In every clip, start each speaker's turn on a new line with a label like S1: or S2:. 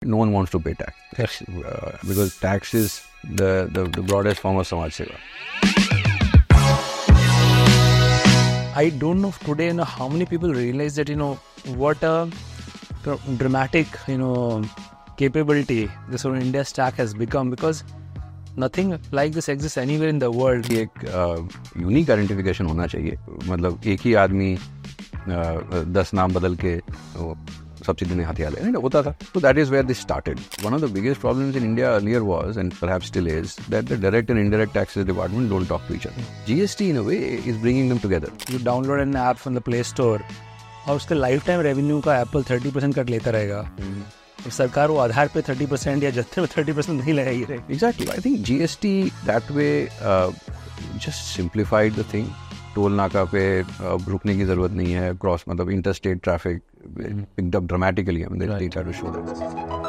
S1: No one wants to pay tax because tax is the broadest form of Samaj Seva.
S2: I don't know today how many people realize that what a dramatic capability this whole India stack has become, because nothing like this exists anywhere in the world.
S1: एक unique identification होना चाहिए, मतलब एक ही आदमी 10 नाम बदल के subsidy में हथियार लेने होता था. So that is where this started. One of the biggest problems in India earlier was, and perhaps still is, that the direct and indirect taxes department don't talk to each other. GST in a way is bringing them together.
S2: You download an app from the Play Store और उसके life time revenue का Apple 30% cut लेता रहेगा. सरकार वो आधार पे 30% या जत्थे में 30% नहीं लगाएगी.
S1: Exactly. I think GST that way just simplified the thing. Toll नाका पे रुकने की जरूरत नहीं है. क्रॉस मतलब interstate traffic picked up dramatically. I mean, they try to show that.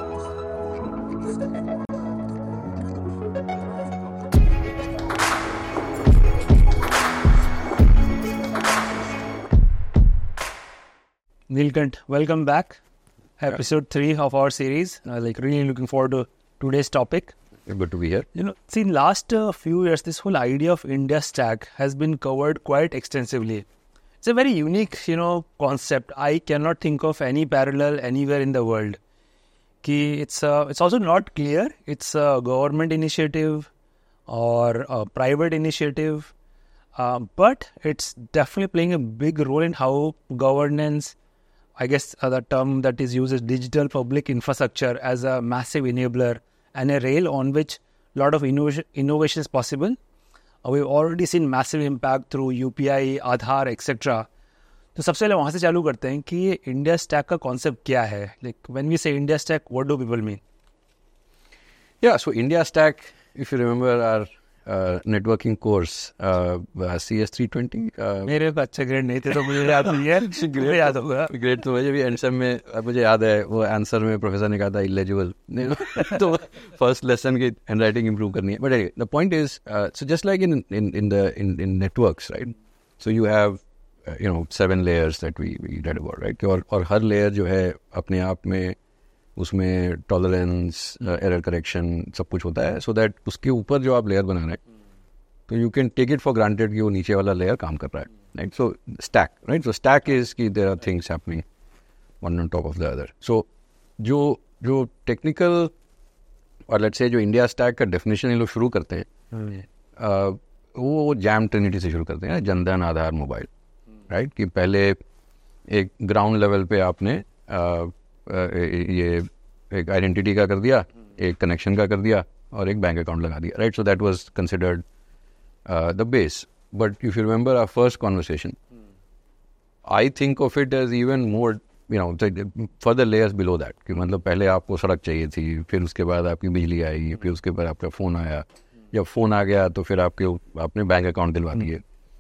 S2: Neelkant, welcome back. Episode 3 of our series. Really looking forward to today's topic.
S1: Good to be here.
S2: See, in last few years, this whole idea of India Stack has been covered quite extensively. It's a very unique, concept. I cannot think of any parallel anywhere in the world. It's also not clear. It's a government initiative or a private initiative, but it's definitely playing a big role in how governance. I guess the term that is used is digital public infrastructure as a massive enabler and a rail on which a lot of innovation is possible. We've already seen massive impact through UPI, Aadhaar, etc. तो सबसे पहले वहाँ से चालू करते हैं कि ये इंडिया स्टैक का कॉन्सेप्ट क्या है. Like when we say India Stack, what do people mean?
S1: Yeah, so India Stack, if you remember our networking course, CS320.
S2: मेरे को अच्छे ग्रेड नहीं थे तो मुझे याद नहीं है. ग्रेड याद होगा.
S1: ग्रेड तो मुझे भी आंसर में मुझे याद है. वो आंसर में प्रोफेसर ने कहा था इलेजिबल. तो फर्स्ट लेसन की हैंडराइटिंग इंप्रूव करनी है. But anyway, the point is, so just like in networks, right? So you have 7 layers that we read about, right? और हर लेयर जो है अपने आप में उसमें टॉलरेंस, एरर करेक्शन सब कुछ होता है, सो दैट उसके ऊपर जो आप लेयर बना रहे हैं तो you can take it for granted कि वो नीचे वाला लेयर काम कर रहा है, right? So stack, right? So stack is कि there are things happening one on top of the other. So जो टेक्निकल और लेट्स से जो इंडिया स्टैक का डेफिनेशन ये लोग शुरू करते हैं, वो जैम ट्रिनिटी से शुरू करते हैं, जनधन, आधार, मोबाइल, राइट? कि पहले एक ग्राउंड लेवल पे आपने ये एक आइडेंटिटी का कर दिया, एक कनेक्शन का कर दिया और एक बैंक अकाउंट लगा दिया, right? So that was considered the base. But if you remember our first conversation, I think of it as even more further layers below that. कि मतलब पहले आपको सड़क चाहिए थी, फिर उसके बाद आपकी बिजली आई, फिर उसके बाद आपका फ़ोन आया, जब फ़ोन आ गया तो फिर आपने बैंक अकाउंट दिलवा दिए.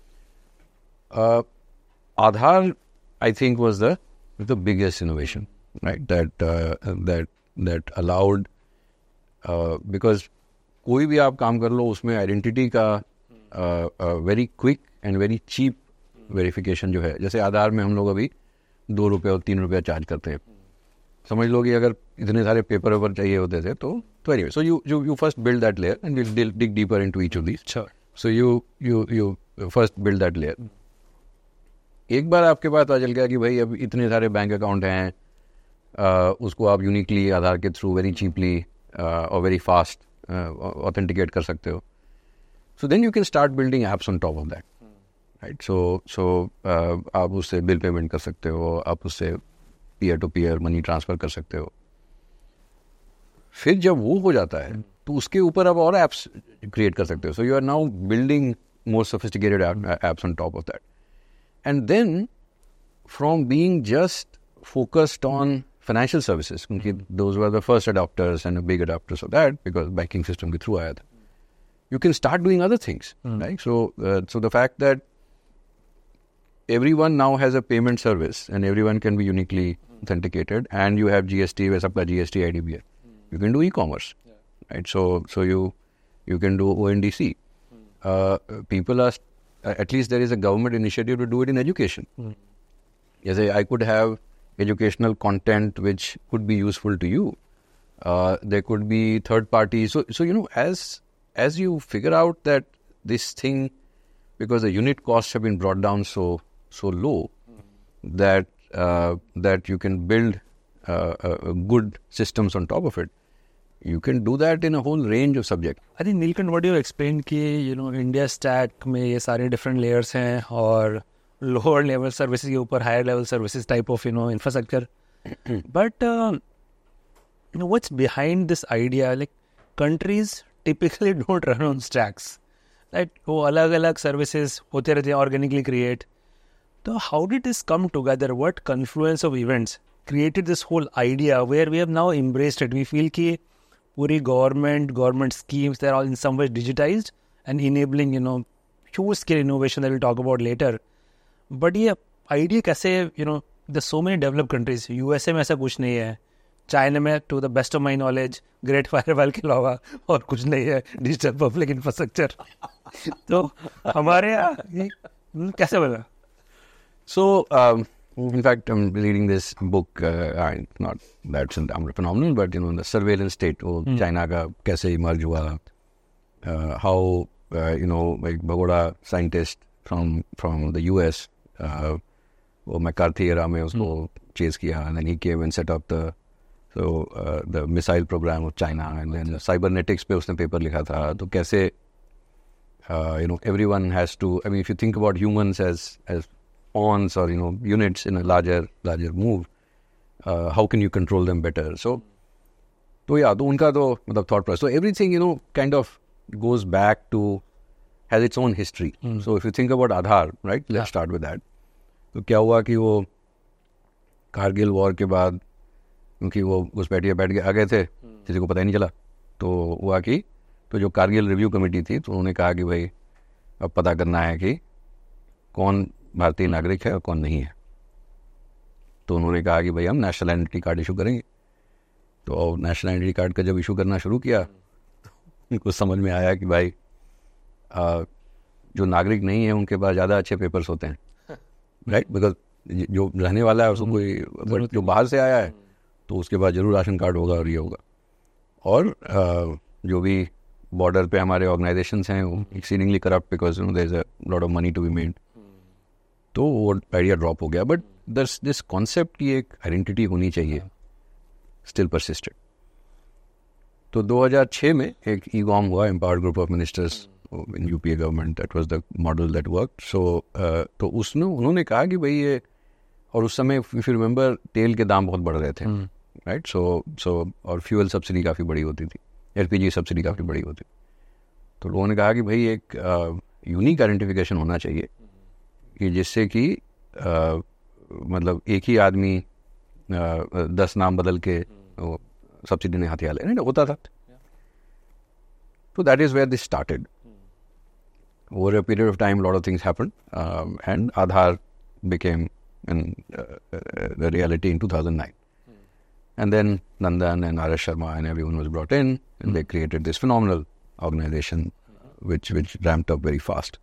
S1: Aadhaar I think was the biggest innovation, right? That allowed because कोई भी आप काम कर लो उसमें आइडेंटिटी का very quick and very cheap verification जो है. जैसे आधार में हम लोग अभी 2 रुपये और 3 रुपये चार्ज करते हैं. समझ लो कि अगर इतने सारे पेपर वेपर चाहिए होते थे तो anyway, so you first build that layer and we'll dig deeper into each of these.
S2: Sure.
S1: So you first build that layer. एक बार आपके पास पता चल गया कि भाई अब इतने सारे बैंक अकाउंट हैं, उसको आप यूनिकली आधार के थ्रू वेरी चीपली और वेरी फास्ट ऑथेंटिकेट कर सकते हो. So then you can start building apps on top of that, right? So आप उससे बिल पेमेंट कर सकते हो, आप उससे peer to peer money transfer कर सकते हो. फिर जब वो हो जाता है तो उसके ऊपर आप और एप्स क्रिएट कर सकते हो. So you are now building more sophisticated apps on top of that. And then from being just focused on financial services, those were the first adopters and the big adopters of that because banking system ke through aaya tha. You can start doing other things, right? So the fact that everyone now has a payment service and everyone can be uniquely authenticated and you have GST where sabka GST ID bhi hai. You can do e-commerce, right? So you can do ONDC. People are, at least there is a government initiative to do it in education. Yes, I could have educational content which could be useful to you, there could be third parties. So you know, as you figure out that this thing, because the unit costs have been brought down so low that you can build good systems on top of it. You can do that in a whole range of subjects.
S2: I think Neelkanth, what you explained कि India stack में ये सारे different layers हैं और lower level services के ऊपर higher level services type of infrastructure. But what's behind this idea? Like countries typically don't run on stacks. Right? वो अलग-अलग services होते रहते हैं, organically create. So how did this come together? What confluence of events created this whole idea where we have now embraced it? We feel कि पूरी government schemes, they're all in some way digitized and enabling, huge scale innovation that we'll talk about later. But ये idea कैसे, there's so many developed countries. USA में ऐसा कुछ नहीं है. China में, to the best of my knowledge, Great Firewall के अलावा और कुछ नहीं है. Digital public infrastructure. तो हमारे यहाँ कैसे बना?
S1: So, in fact, I'm reading this book, not that's phenomenal, but the surveillance state, China ka kaise emerge hua, how, like Bagoda scientist from the US, वो McCarthy era में उसको chase किया, and then he came and set up the missile program of China, and then cybernetics पे उसने paper लिखा था. तो कैसे, everyone has to, I mean, if you think about humans as pawns or units in a larger move, how can you control them better? So yeah, तो उनका तो मतलब thought process. So everything kind of goes back to, has its own history. So if you think about Aadhaar, right? Let's start with that. तो क्या हुआ कि वो Kargil war के बाद, क्योंकि वो उस बैठ के आ गए थे, किसी को पता ही नहीं चला, तो हुआ कि तो जो कारगिल रिव्यू कमेटी थी, तो उन्होंने कहा कि भाई अब पता करना है कि कौन भारतीय नागरिक है और कौन नहीं है. तो उन्होंने कहा कि भाई हम नेशनल आइडेंटिटी कार्ड इशू करेंगे. तो नेशनल आइडेंटिटी कार्ड का जब इशू करना शुरू किया, तो उनको समझ में आया कि भाई जो नागरिक नहीं है उनके पास ज़्यादा अच्छे पेपर्स होते हैं, राइट? बिकॉज जो रहने वाला है उसको कोई, जो बाहर से आया है तो उसके पास जरूर राशन कार्ड होगा और ये होगा. और जो भी बॉर्डर पे हमारे ऑर्गेनाइजेशंस हैं वो exceedingly corrupt, because there is a lot of money to be made. तो वो आइडिया ड्रॉप हो गया. बट दिस कॉन्सेप्ट की एक आइडेंटिटी होनी चाहिए स्टिल परसिस्टेड. तो 2006 में एक ईगॉम हुआ, empowered group of ministers in UPA government. That was the model that worked. So तो उन्होंने कहा कि भाई ये, और उस समय इफ यू रिमेंबर तेल के दाम बहुत बढ़ रहे थे, राइट? सो और फ्यूल सब्सिडी काफ़ी बड़ी होती थी, एलपीजी सब्सिडी काफ़ी बड़ी होती थी. तो लोगों ने कहा कि भाई एक यूनिक आइडेंटिफिकेशन होना चाहिए कि जिससे कि मतलब एक ही आदमी 10 नाम बदल के सब्सिडी ने हथियार ले होता था. तो that is where this started. Over a period of time, a lot of things happened, and Aadhaar became the reality in 2009. And then Nandan and R.S. Sharma and everyone was brought in, and they created this phenomenal organization, which ramped up very fast.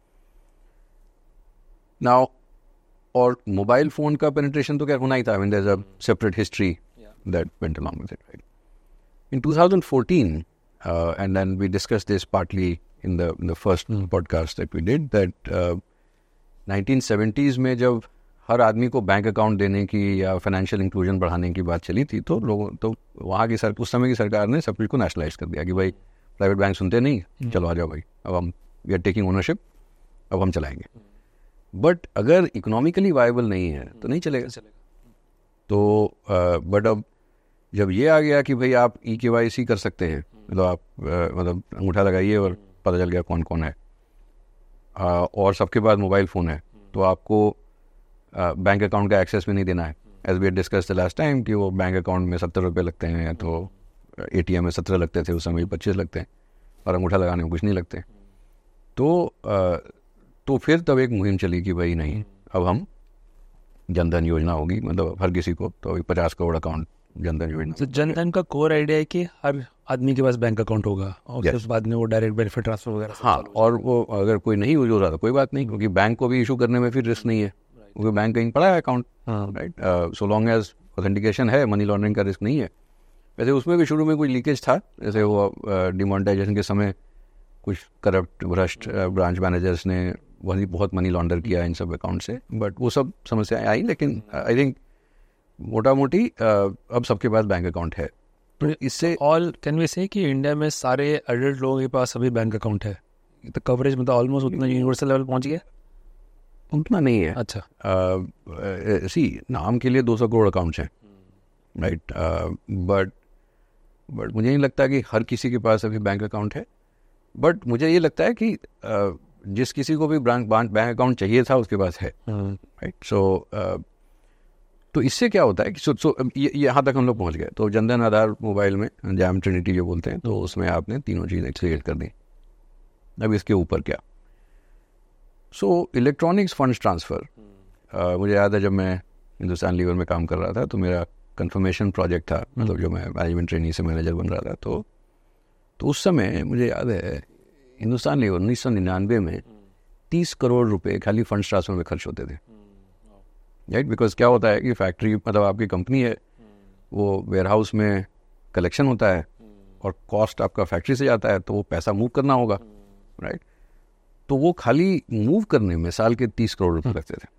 S1: Now, और mobile phone का penetration तो क्या होना ही था. I mean, there's a separate history that went along with it, right? In 2014, and then we discussed this partly in the first podcast that we did, that 1970s में जब हर आदमी को bank account देने की या फाइनेंशियल इंक्लूजन बढ़ाने की बात चली थी, तो लोगों तो वहाँ की उस समय की सरकार ने सब कुछ को नेशनलाइज कर दिया कि भाई प्राइवेट बैंक सुनते नहीं, चलो आ जाओ भाई, अब हम वी आर टेकिंग ओनरशिप, अब हम चलाएंगे. बट अगर इकोनॉमिकली वायबल नहीं है तो नहीं चलेगा. तो बट अब जब ये आ गया कि भाई आप EKYC कर सकते हैं, मतलब आप मतलब अंगूठा लगाइए और पता चल गया कौन कौन है, और सबके पास मोबाइल फ़ोन है, तो आपको बैंक अकाउंट का एक्सेस भी नहीं देना है. As we discuss the last time कि वो बैंक अकाउंट में 70 रुपये लगते हैं, तो ATM में 17 लगते थे, उस समय 25 लगते हैं, और अंगूठा लगाने में कुछ नहीं लगते. तो फिर तब एक मुहिम चली कि भाई नहीं, अब हम जनधन योजना होगी, मतलब हर किसी को तो 50 करोड़ अकाउंट जनधन योजना.
S2: तो जनधन का कोर आइडिया है कि हर आदमी के पास बैंक अकाउंट होगा और फिर बाद में वो डायरेक्ट बेनिफिट ट्रांसफर वगैरह.
S1: हाँ, और वो अगर कोई नहीं यूज हो रहा था कोई बात नहीं, क्योंकि बैंक को भी इशू करने में फिर रिस्क नहीं है, क्योंकि बैंक कहीं पड़ा है account, right? So long as authentication है, मनी लॉन्ड्रिंग का रिस्क नहीं है. वैसे उसमें भी शुरू में कोई लीकेज था, जैसे वो डिमोनेटाइजेशन के समय कुछ करप्ट भ्रष्ट ब्रांच मैनेजर्स ने वही बहुत मनी लॉन्डर किया इन सब अकाउंट से, बट वो सब समस्याएं आई, लेकिन आई थिंक मोटा मोटी अब सबके पास बैंक अकाउंट है। तो इससे
S2: ऑल कैन वी से कि इंडिया में सारे एडल्ट लोगों के पास अभी बैंक अकाउंट है, तो कवरेज मतलब ऑलमोस्ट उतना यूनिवर्सल लेवल पहुंच गया?
S1: उतना नहीं है।
S2: अच्छा,
S1: सी नाम के लिए 200 करोड़ अकाउंट्स हैं, राइट, बट मुझे नहीं लगता कि हर किसी के पास अभी बैंक अकाउंट है। बट मुझे ये लगता है कि जिस किसी को भी बैंक अकाउंट चाहिए था उसके पास है, राइट। सो तो इससे क्या होता है कि यहाँ तक हम लोग पहुँच गए। तो जनधन आधार मोबाइल में जैम ट्रिनिटी जो बोलते हैं, तो उसमें आपने तीनों चीज़ें क्रिएट कर दी। अब इसके ऊपर क्या, सो इलेक्ट्रॉनिक्स फंड्स ट्रांसफ़र, मुझे याद है जब मैं हिंदुस्तान लीवर में काम कर रहा था तो मेरा कंफर्मेशन प्रोजेक्ट था, मतलब जो मैं मैनेजमेंट ट्रेनी से मैनेजर बन रहा था, तो उस समय मुझे याद है हिंदुस्तान लीवर 1999 में 30 करोड़ रुपए खाली फंड ट्रांसफर में खर्च होते थे, राइट। बिकॉज क्या होता है कि फैक्ट्री मतलब आपकी कंपनी है, वो वेयरहाउस में कलेक्शन होता है और कॉस्ट आपका फैक्ट्री से जाता है, तो वो पैसा मूव करना होगा, राइट। तो वो खाली मूव करने में साल के 30 करोड़ रुपए लगते थे।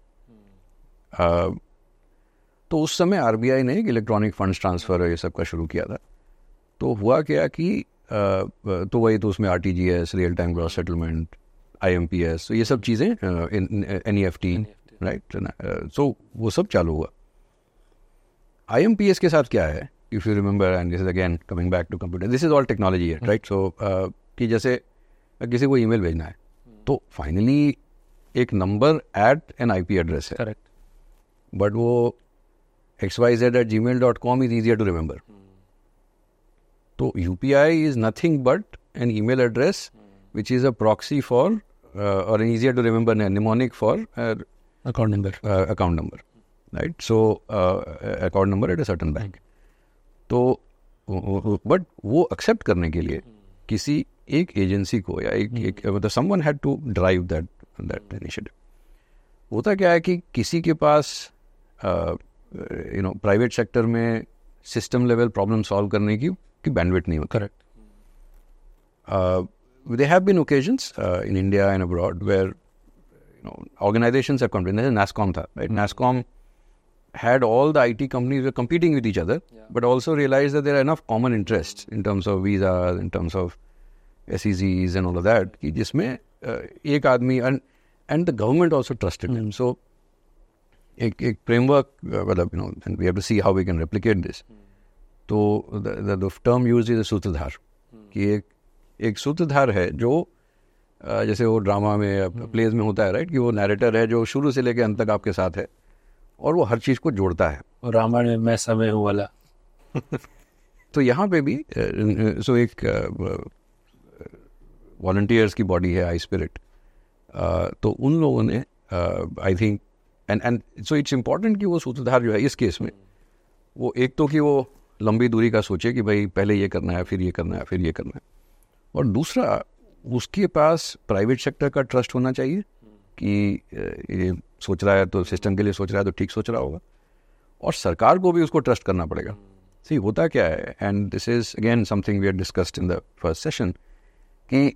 S1: तो उस समय आरबीआई ने एक इलेक्ट्रॉनिक फंड्स ट्रांसफ़र ये सब का शुरू किया था। तो हुआ क्या कि तो वही, तो उसमें RTGS, real time gross settlement, IMPS, तो ये सब चीज़ें, एनईएफटी, राइट, सो वो सब चालू हुआ। आईएमपीएस के साथ क्या है, if you remember, and this is again coming back to computer, this is all technology है, राइट। सो कि जैसे किसी को ईमेल भेजना है तो फाइनली एक number at an IP address है,
S2: करेक्ट,
S1: बट वो xyz@gmail.com is easier to remember. तो UPI is nothing but an email address which is a proxy for or an easier to remember mnemonic for
S2: account number,
S1: right? So account number at a certain bank. तो but वो accept करने के लिए किसी एक agency को या एक मतलब someone had to drive that initiative. होता क्या है कि किसी के पास प्राइवेट सेक्टर में सिस्टम लेवल प्रॉब्लम सॉल्व करने की बैंडविड्थ नहीं होती।
S2: Correct,
S1: there have been occasions in India and abroad where organizations have come in. NASSCOM tha, right? NASSCOM had all the IT companies were competing with each other, but also realized that there are enough common interests in terms of visas, in terms of SEZs and all of that, कि जिसमें एक आदमी and the government also trusted him. So एक framework, मतलब and we have to see how we can replicate this. तो the term used is a सूत्रधार, कि एक सूत्रधार है जो जैसे वो ड्रामा में प्लेज में होता है, राइट, कि वो नैरेटर है जो शुरू से लेकर अंत तक आपके साथ है और वो हर चीज़ को जोड़ता है।
S2: और रामायण में मैं समय हूँ वाला।
S1: तो यहाँ पे भी सो एक वॉलंटियर्स की बॉडी है, आई स्पिरिट, तो उन लोगों ने I think and so it's important कि वो सूत्रधार जो है इस केस में वो एक तो कि वो लंबी दूरी का सोचे कि भाई पहले ये करना है, फिर ये करना है, फिर ये करना है, और दूसरा उसके पास प्राइवेट सेक्टर का ट्रस्ट होना चाहिए कि ये सोच रहा है तो सिस्टम के लिए सोच रहा है तो ठीक सोच रहा होगा, और सरकार को भी उसको ट्रस्ट करना पड़ेगा। सी होता क्या है, and this is again something we had discussed in the first session, कि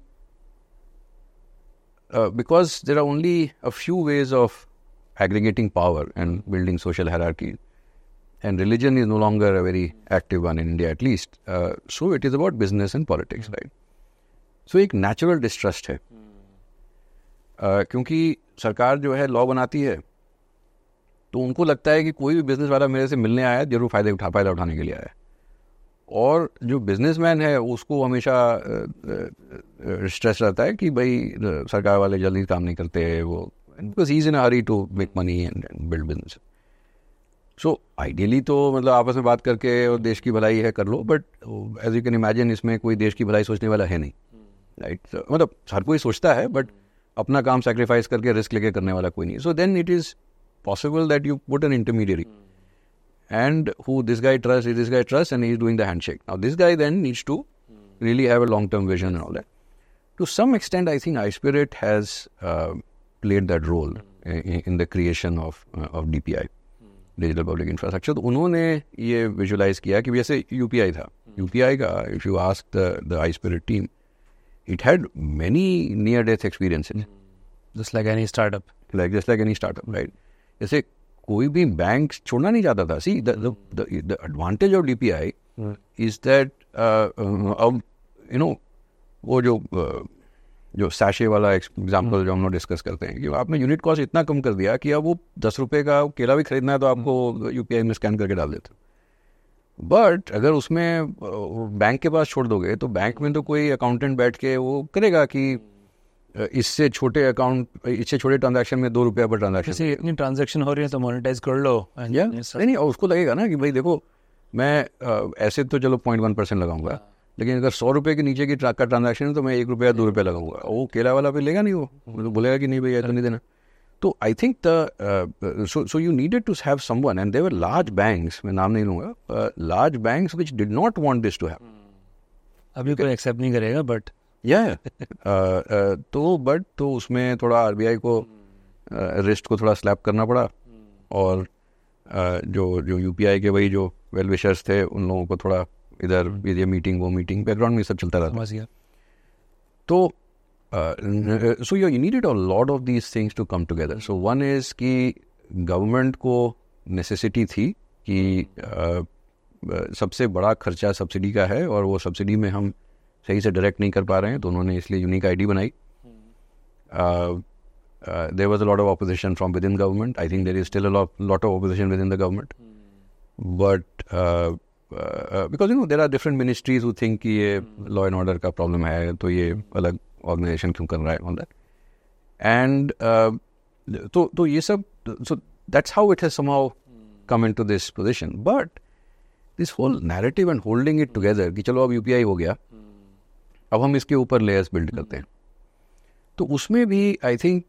S1: because there are only a few ways of aggregating power and building social hierarchy, and religion is no longer a very active one in India at least, so it is about business and politics, right? So एक natural distrust है, क्योंकि सरकार जो है law बनाती है तो उनको लगता है कि कोई भी बिजनेस वाला मेरे से मिलने आया है जरूर फायदा उठाने के लिए आया है, और जो बिजनेसमैन है उसको हमेशा स्ट्रेस रहता है कि भाई सरकार वाले जल्दी काम नहीं करते, वो because he is in a hurry to make money and build business. So ideally तो मतलब आपस में बात करके और देश की भलाई है कर लो, but as you can imagine इसमें कोई देश की भलाई सोचने वाला है नहीं, राइट। मतलब हर कोई सोचता है बट अपना काम सैक्रिफाइस करके रिस्क लेके करने वाला कोई नहीं। So then it is possible that you put an intermediary and who this guy trusts and he's doing the handshake. Now this guy then needs to really have a long-term vision and all that. To some extent, I think iSpirit has played that role in the creation of DPI. Digital public infrastructure. तो उन्होंने ये visualise किया कि जैसे UPI था, UPI का if you ask the iSpirit team, it had many near death experiences
S2: Just like any startup.
S1: just like any startup, right? जैसे कोई भी बैंक छोड़ना नहीं चाहता था. See, the advantage of DPI is that अब वो जो सैशे वाला एग्जाम्पल जो हम लोग डिस्कस करते हैं कि आपने यूनिट कॉस्ट इतना कम कर दिया कि अब वो 10 रुपये का केला भी खरीदना है तो आपको यूपीआई में स्कैन करके डाल देते. बट अगर उसमें बैंक के पास छोड़ दोगे तो बैंक में तो कोई अकाउंटेंट बैठ के वो करेगा कि इससे छोटे ट्रांजैक्शन में 2 रुपया पर ट्रांजैक्शन.
S2: जैसे इतनी ट्रांजैक्शन हो रही है तो मोनेटाइज कर लो.
S1: नहीं, उसको लगेगा ना कि भाई देखो मैं ऐसे तो चलो 0.1% लगाऊंगा, लेकिन अगर 100 रुपये के नीचे की का ट्रांजैक्शन है तो मैं 1 रुपया 2 रुपया लगाऊंगा. वो केला वाला पे लेगा नहीं, वो तो बोलेगा कि नहीं भैया तो नहीं देना. तो I think so you needed to have someone, and there were large banks, मैं नाम नहीं लूंगा, large banks which did not want this to happen.
S2: अभी कोई एक्सेप्ट नहीं करेगा बट
S1: तो उसमें थोड़ा आरबीआई को रिस्ट को थोड़ा स्लैप करना पड़ा, और जो यूपीआई के वही जो वेल विशर्स थे उन लोगों को थोड़ा इधर ये मीटिंग वो मीटिंग बैकग्राउंड में सब चलता रहता. तो so you needed a lot of these things to come together. So one is कि गवर्नमेंट को नेसेसिटी थी कि सबसे बड़ा खर्चा सब्सिडी का है और वो सब्सिडी में हम सही से डायरेक्ट नहीं कर पा रहे हैं, तो उन्होंने इसलिए यूनिक आईडी बनाई. There was a lot of opposition from within government. I think there is still a lot of opposition within the government. But because there are different ministries who think कि ये law and order का problem है, तो ये अलग organisation क्यों कर रहा है ऑन दैट. एंड तो ये सब, so that's how it has somehow come into this position. But this whole narrative and holding it together कि चलो अब यूपीआई हो गया, अब हम इसके ऊपर लेयर्स बिल्ड करते हैं, तो उसमें भी I think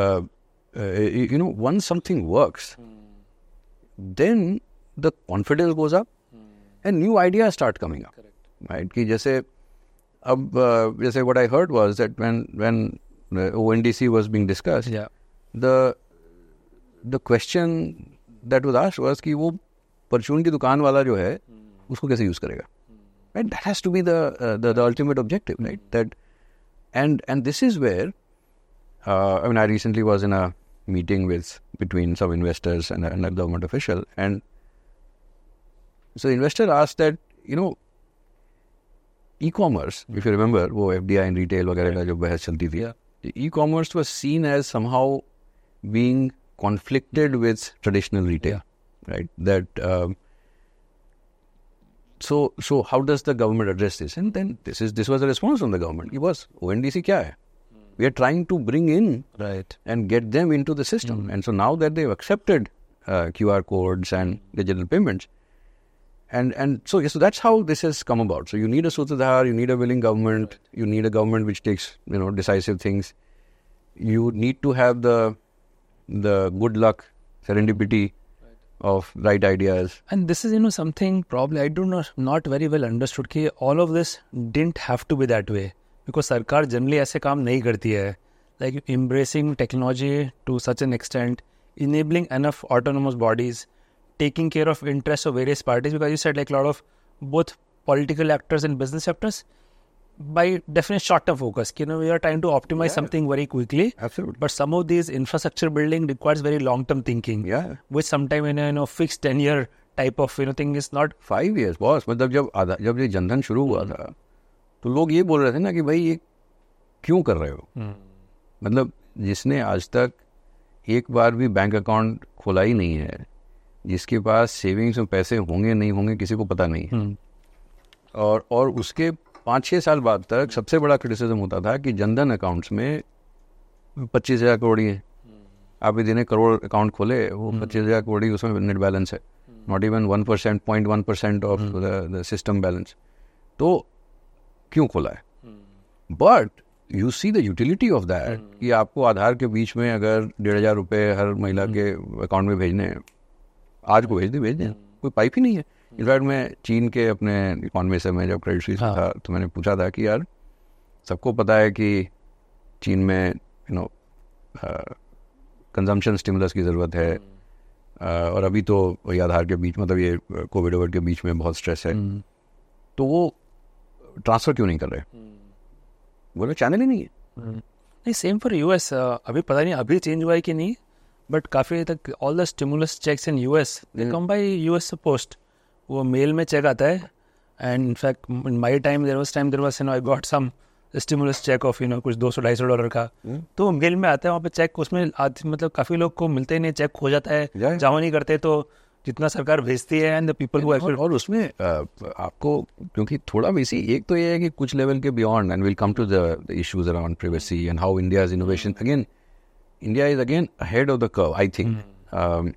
S1: once something works, then the confidence goes up and new ideas start coming up. Correct. Right? कि जैसे अब what I heard was that when ONDC was being discussed, the question that was asked was कि वो परचून की दुकान वाला जो है उसको कैसे यूज करेगा. Right? That has to be the ultimate objective, right? That and this is where I recently was in a meeting between some investors and a government official, and so the investor asked that, e-commerce, if you remember, वो FDI in retail वगैरह का जो बहस चलती थी, e-commerce was seen as somehow being conflicted with traditional retail, right? That so how does the government address this? And then this was a response from the government. It was ONDC क्या है? We are trying to bring in and get them into the system. And so now that they've accepted QR codes and digital payments, and so that's how this has come about. So you need a Sutradhar, you need a willing government, you need a government which takes decisive things. You need to have the good luck, serendipity of right ideas.
S2: And this is something probably I do not very well understood कि all of this didn't have to be that way. Because सरकार generally ऐसे काम नहीं करती है, like embracing technology to such an extent, enabling enough autonomous bodies, taking care of interests of various parties, because you said like a lot of both political actors and business actors, by definition short-term focus. We are trying to optimize something very quickly.
S1: Absolutely.
S2: But some of these infrastructure building requires very long-term thinking.
S1: Yeah.
S2: Which sometime in a fixed 10-year type of thing is not
S1: 5 years. Boss, मतलब जब ये जनधन शुरू हुआ था, तो लोग ये बोल रहे थे ना कि भाई ये क्यों कर रहे हो. मतलब जिसने आज तक एक बार भी बैंक अकाउंट खोला ही नहीं है, जिसके पास सेविंग्स में पैसे होंगे नहीं होंगे किसी को पता नहीं है, और उसके 5-6 साल बाद तक सबसे बड़ा क्रिटिसिज्म होता था कि जनधन अकाउंट्स में 25,000 करोड़ है. आप यदि करोड़ अकाउंट खोले, वो 25,000 करोड़ उसमें नेट बैलेंस है, not even 1%, 0.1% of the system balance. तो क्यों खोला है? But you see the utility of that कि आपको आधार के बीच में अगर 1,500 रुपये हर महिला के अकाउंट में भेजने हैं, आज को भेज दें, कोई पाइप ही नहीं है. इनफैक्ट मैं चीन के अपने इकॉनमी से, मैं जब क्रेडिट स्विस में था तो मैंने पूछा था कि यार सबको पता है कि चीन में कंजम्पशन स्टिमुलस की ज़रूरत है, और अभी तो वही आधार के बीच, मतलब ये कोविड के बीच में बहुत स्ट्रेस है, तो वो ट्रांसफर क्यों नहीं कर रहे? बोलो चैनल ही नहीं है.
S2: नहीं, सेम फॉर यूएस. अभी पता नहीं अभी चेंज हुआ है कि नहीं, बट काफ़ी तक all the stimulus cheques in US they come by US post. वो मेल में चेक आता है. And in fact in my time there was I got some stimulus cheque of कुछ $200-250 का. तो मेल में आता है, वहाँ पे चेक, उसमें मतलब काफ़ी लोग को मिलते ही नहीं, चेक खो जाता है, जमा नहीं करते. तो जितना सरकार भेजती है and the people who actually,
S1: और उसमें आपको क्योंकि थोड़ा वैसी एक तो ये है कि कुछ लेवल के beyond, and will come to the issues around privacy and how India's innovation, again India is again ahead of the curve, I think,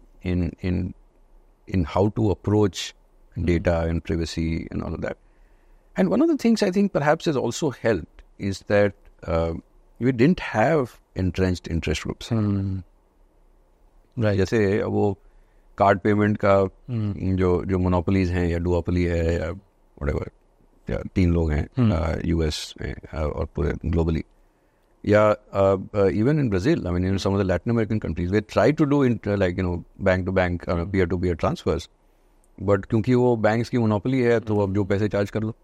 S1: in how to approach data and privacy and all of that. And one of the things I think perhaps has also helped is that we didn't have entrenched interest groups.
S2: Right.
S1: जैसे वो card payment का जो monopolies हैं या duopoly है या whatever, या 3 लोग हैं यूएस में और पूरे globally. Yeah, even in Brazil, I mean, in some of the Latin American countries, they try to do bank-to-bank, peer-to-peer transfers. But क्योंकि वो banks की monopoly है, तो अब जो पैसे charge कर लो.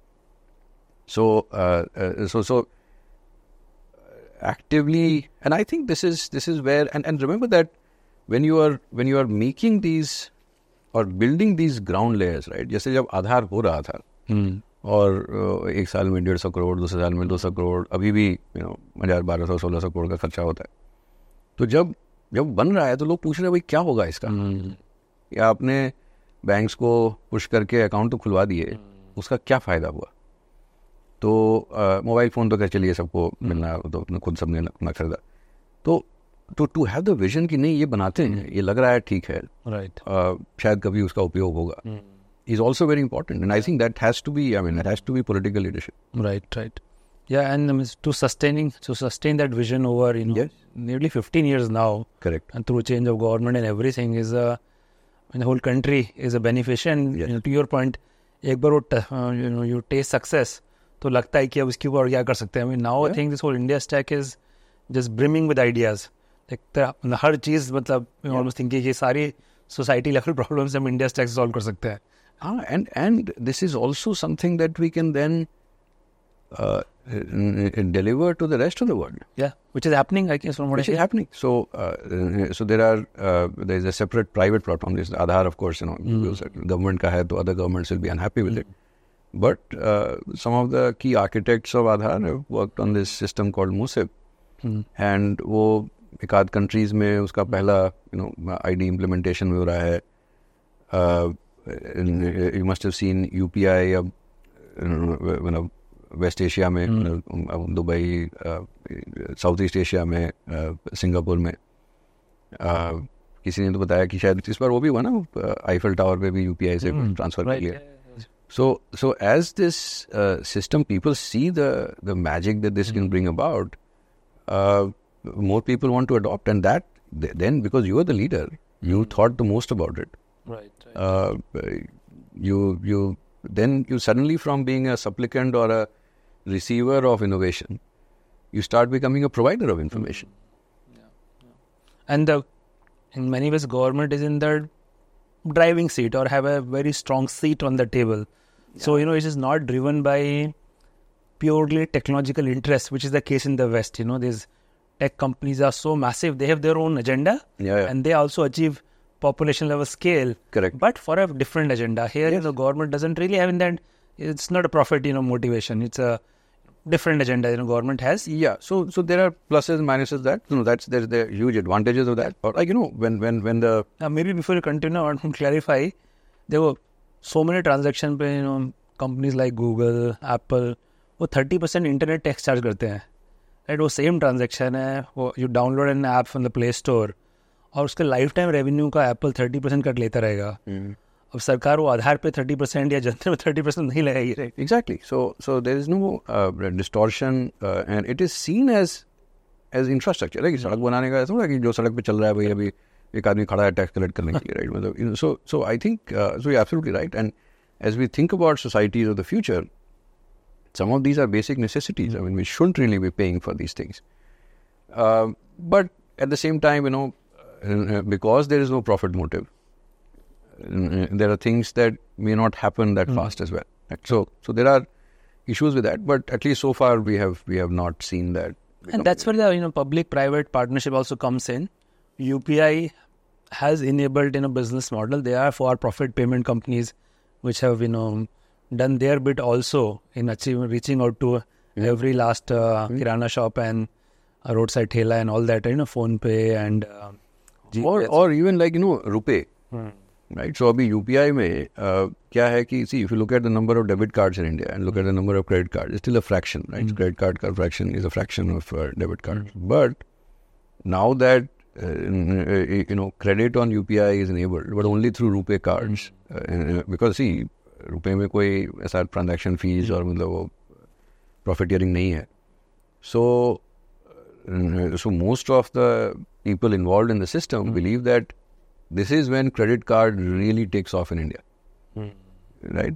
S1: So actively, and I think this is where, and remember that when you are making these or building these ground layers, right? जैसे जब आधार हो रहा था, और 1 साल में 150 करोड़, 2 साल में 200 करोड़, अभी भी 1200-1600 करोड़ का खर्चा होता है. तो जब बन रहा है तो लोग पूछ रहे हैं भाई क्या होगा इसका. या आपने बैंक्स को पुश करके अकाउंट तो खुलवा दिए, उसका क्या फ़ायदा हुआ? तो मोबाइल फ़ोन तो क्या, चलिए सबको मिलना, तो खुद सबने अपना खरीदा. तो टू हैव द विजन कि नहीं ये बनाते हैं, ये लग रहा है ठीक है,
S2: राइट,
S1: शायद कभी उसका उपयोग होगा, is also very important, and I think that has to be, it has to be political leadership.
S2: Right. Yeah, and to sustain that vision over nearly 15 years now.
S1: Correct.
S2: And through change of government and everything is the whole country is a beneficiary. And to your point, एक बार वो you taste success, तो लगता है कि अब इसके ऊपर और क्या कर सकते हैं. I mean, now I think this whole India stack is just brimming with ideas. Like हर चीज़ मतलब almost thinking कि सारी society level problems हम India stack से solve कर सकते हैं.
S1: And this is also something that we can then deliver to the rest of the world.
S2: Yeah, which is happening, I guess, from what
S1: which is happening. So there is a separate private platform. This Aadhaar, of course, government ka hai, so other governments will be unhappy with it. But some of the key architects of Aadhaar have worked on this system called MUSIP, and वो एक आध countries में उसका पहला ID implementation में हो रहा है. You must have seen UPI अब वेस्ट एशिया में, दुबई, साउथ ईस्ट एशिया में, सिंगापुर में. किसी ने तो बताया कि शायद इस बार वो भी हुआ ना, आईफल टावर पे भी यूपीआई से ट्रांसफर कर लिया. So as this system, people see the magic that this can bring about, more people want to adopt, and that then, because you are the leader, you thought the most about it.
S2: Right.
S1: You suddenly, from being a supplicant or a receiver of innovation, you start becoming a provider of information.
S2: And in many ways, government is in the driving seat or have a very strong seat on the table. Yeah. So, it is not driven by purely technological interest, which is the case in the West. These tech companies are so massive, they have their own agenda, and they also achieve population level scale.
S1: Correct.
S2: But for a different agenda. Here, the government doesn't really have in that. It's not a profit, motivation. It's a different agenda, government has.
S1: Yeah. So there are pluses and minuses that. There's the huge advantages of that. Or when the
S2: maybe before you continue, I want to clarify. There were so many transactions पे companies like Google, Apple, वो 30% internet tax charge करते हैं. Right? वो same transaction है. वो you download an app from the Play Store. और उसके life time revenue का एप्पल 30% कट लेता रहेगा. अब सरकार वो आधार पे 30% या जनता में 30% नहीं लगाएगी. Right,
S1: exactly. So there is no distortion and it is seen as infrastructure. Like सड़क बनाने का ऐसा होगा कि जो सड़क पे चल रहा है भाई, अभी एक आदमी खड़ा है टैक्स कलेक्ट करने के लिए. राइट, मतलब so I think so you absolutely right. And as we think about societies of the future, some of these are basic necessities. I mean, we shouldn't really be paying for these things. But at the same time, because there is no profit motive, there are things that may not happen that fast as well. Right? So there are issues with that, but at least so far we have not seen that.
S2: And that's where the public-private partnership also comes in. UPI has enabled business model. They are for-profit payment companies which have done their bit also in reaching out to every last kirana shop and roadside thela and all that. Phone Pay and
S1: or even like RuPay. Right. So abhi UPI mein kya hai ki, see, if you look at the number of debit cards in India and look at the number of credit cards, it's still a fraction, right? Credit card fraction is a fraction of debit cards. But now that credit on UPI is enabled, but only through RuPay cards, because see, RuPay mein koi aisa transaction fees or wo profiteering nahi hai. So most of the people involved in the system believe that this is when credit card really takes off in India, right?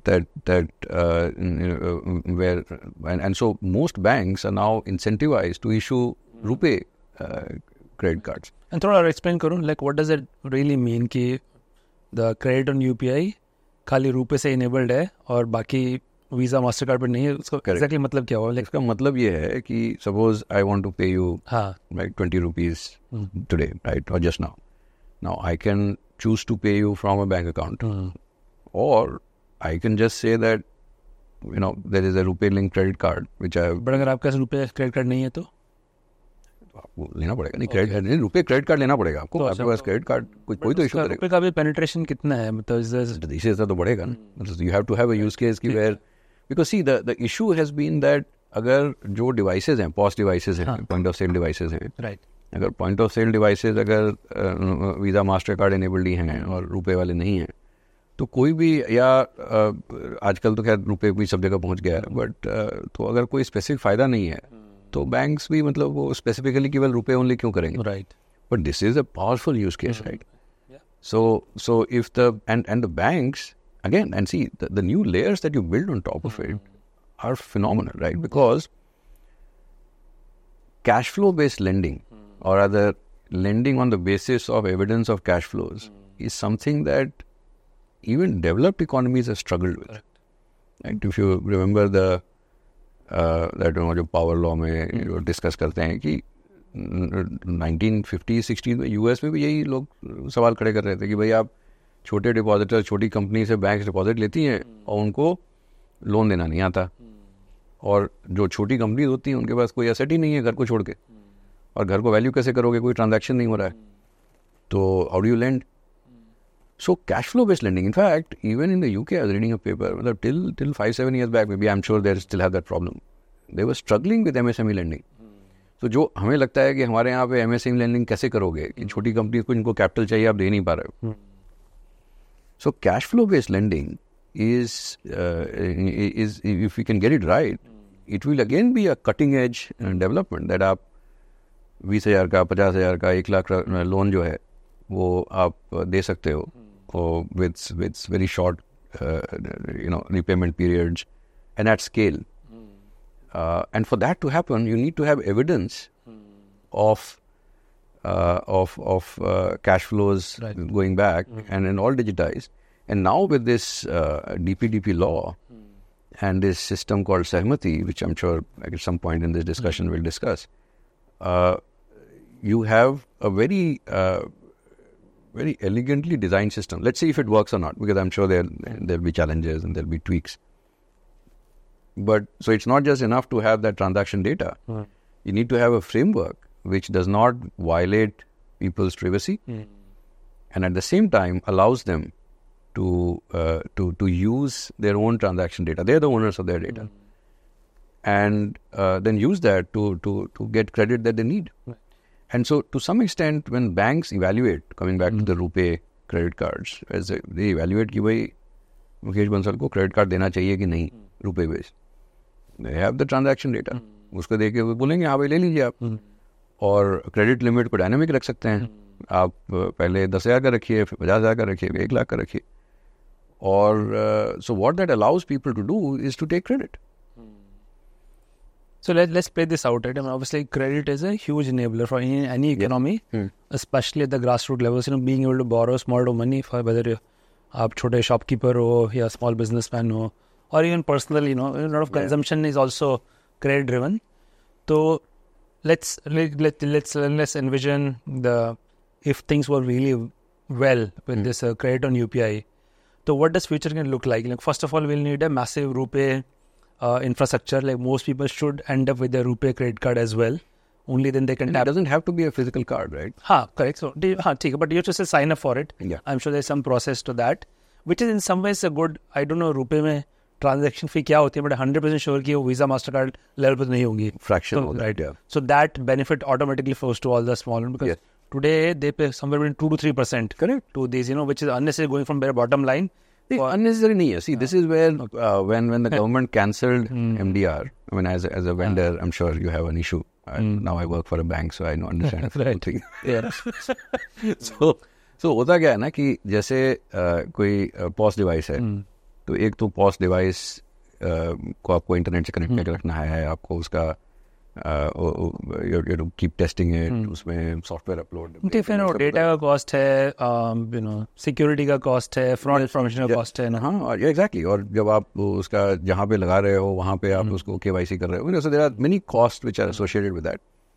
S1: Where and so most banks are now incentivized to issue RuPay credit cards.
S2: And thoda explain karo, like what does it really mean कि the credit on UPI खाली RuPay से enabled है और बाकी Visa Mastercard पर नहीं है, उसका exactly मतलब क्या हुआ?
S1: इसका मतलब ये है कि suppose I want to pay you like 20 rupees today, right, or just now. Now I can choose to pay you from a bank account, or I can just say that there is a RuPay linked credit card which I have.
S2: But अगर आपके पास RuPay credit card नहीं है तो
S1: आपको लेना पड़ेगा. नहीं, RuPay credit card लेना पड़ेगा आपको. आपके पास credit card कोई तो issue करेगा.
S2: RuPay का भी penetration कितना है? मतलब
S1: इससे तो बढ़ेगा ना. You have to have a use case की where, because see the issue has been that अगर जो devices हैं, POS devices हैं, point of sale devices हैं,
S2: right.
S1: अगर point of sale devices अगर Visa Mastercard enabled ही हैं और RuPay वाले नहीं हैं, तो कोई भी, या आजकल तो खैर RuPay भी सब जगह पहुंच गया है, बट तो अगर कोई स्पेसिफिक फायदा नहीं है तो बैंक्स भी मतलब वो स्पेसिफिकली केवल RuPay ओनली क्यों करेंगे,
S2: right?
S1: But this is a powerful use case, right? So if the and the banks again, and see the new layers that you build on top of it are phenomenal, right? Because cash flow based lending, or rather lending on the basis of evidence of cash flows, is something that even developed economies have struggled with. Right? If you remember the that जो power law में discuss करते हैं कि 1950-60 में US में भी यही लोग सवाल खड़े कर रहे थे कि भाई आप छोटे डिपॉजिटर, छोटी कंपनी से बैंक डिपॉजिट लेती हैं और उनको लोन देना नहीं आता, और जो छोटी कंपनी होती हैं उनके पास कोई एसेट ही नहीं है घर को छोड़ के, और घर को वैल्यू कैसे करोगे, कोई ट्रांजैक्शन नहीं हो रहा है, तो how do you lend? So cash flow based lending, in fact, even in the UK, I was reading a paper, till 5-7 years back, maybe I'm sure they still have that problem. They were struggling with MSME lending. तो जो हमें लगता है कि हमारे यहाँ पे MSME lending कैसे करोगे कि छोटी कंपनी को इनको कैपिटल चाहिए, आप दे नहीं पा रहे हो. So cash flow based lending is if we can get it right, it will again be a cutting edge development that आप 20,000 का, 50,000 का, 1 लाख लोन जो है वो आप दे सकते हो, or with very short repayment periods and at scale. And for that to happen, you need to have evidence of cash flows going back and all digitized. And now with this DPDP law and this system called Sahmati, which I'm sure at some point in this discussion we'll discuss, you have a very elegantly designed system. Let's see if it works or not, because I'm sure there'll be challenges and there'll be tweaks. But so it's not just enough to have that transaction data. You need to have a framework which does not violate people's privacy, and at the same time allows them to use their own transaction data. They're the owners of their data, and then use that to get credit that they need. And so, to some extent, when banks evaluate, coming back to the RuPay credit cards, as they evaluate कि भाई मुकेश बंसल को credit card देना चाहिए कि नहीं RuPay based, they have the transaction data. उसको देके वो बोलेंगे हाँ भाई ले लीजिए आप, और credit limit को dynamic रख सकते हैं. आप पहले 10,000 का रखिए, फिर 50,000 का रखिए, 1 लाख का रखिए. और so what that allows people to do is to take credit.
S2: So let's play this out. Right? I mean, obviously, credit is a huge enabler for any economy, especially at the grassroots levels. Being able to borrow small money for whether आप छोटे shopkeeper हो या small businessman हो, or even personal, a lot of consumption is also credit driven. So let's envision if things were really well with this credit on UPI. So what does future can look like? First of all, we'll need a massive RuPay infrastructure. Like most people should end up with a RuPay credit card as well. Only then they can
S1: And
S2: tap.
S1: it doesn't have to be a physical card, right?
S2: Correct. So, but you have to say sign up for it.
S1: Yeah.
S2: I'm sure there's some process to that, which is in some ways a good. I don't know RuPay में transaction fee क्या होती है, but 100% sure कि वो Visa Mastercard level पर नहीं होंगी.
S1: Fraction
S2: So,
S1: of that,
S2: right.
S1: yeah.
S2: So that benefit automatically flows to all the small ones because today they pay somewhere between 2 to 3%
S1: Correct.
S2: to these, which is unnecessary going from their bottom line.
S1: Unnecessary nahi hai. See, this is where when the government cancelled MDR, I mean, as a vendor, I'm sure you have an issue. Now I work for a bank, so I don't understand.
S2: Right.
S1: Yeah. So होता क्या है ना कि जैसे कोई POS device है, तो एक तो POS डिवाइस को आपको इंटरनेट से कनेक्ट करके रखना है, आपको उसका you keep testing it, उसमें सॉफ्टवेयर अपलोड,
S2: डेटा का कॉस्ट है, सिक्योरिटी का कॉस्ट है, फ्रॉड इन्फॉर्मेशन का कॉस्ट है ना.
S1: हाँ, एग्जैक्टली. और जब आप उसका जहाँ पे लगा रहे हो वहाँ पे आप उसको KYC कर रहे हो, so there are many costs which are associated with that.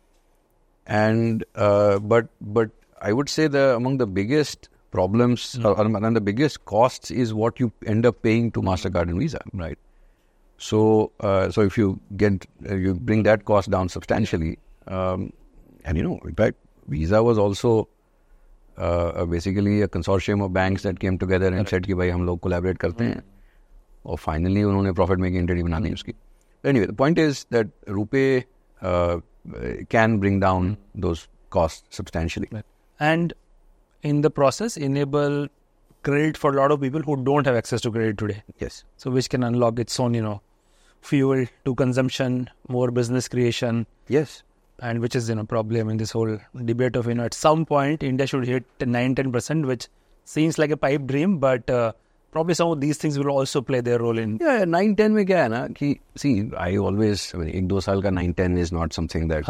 S1: And but I would say among the biggest problems and the biggest costs is what you end up paying to MasterCard and Visa, right? So if you bring that cost down substantially, and in fact, Visa was also basically a consortium of banks that came together and said कि भाई हम लोग collaborate करते हैं, और finally उन्होंने profit making entity बना दी उसकी. Anyway, the point is that RuPay can bring down those costs substantially,
S2: and in the process enable credit for a lot of people who don't have access to credit today.
S1: Yes.
S2: So which can unlock its own, fuel to consumption, more business creation.
S1: Yes.
S2: And which is, problem in this whole debate of, at some point India should hit 9-10%, which seems like a pipe dream, but probably some of these things will also play their role in.
S1: Yeah, 9-10 में क्या है ना कि see, I always, 1-2 साल का 9-10 is not something that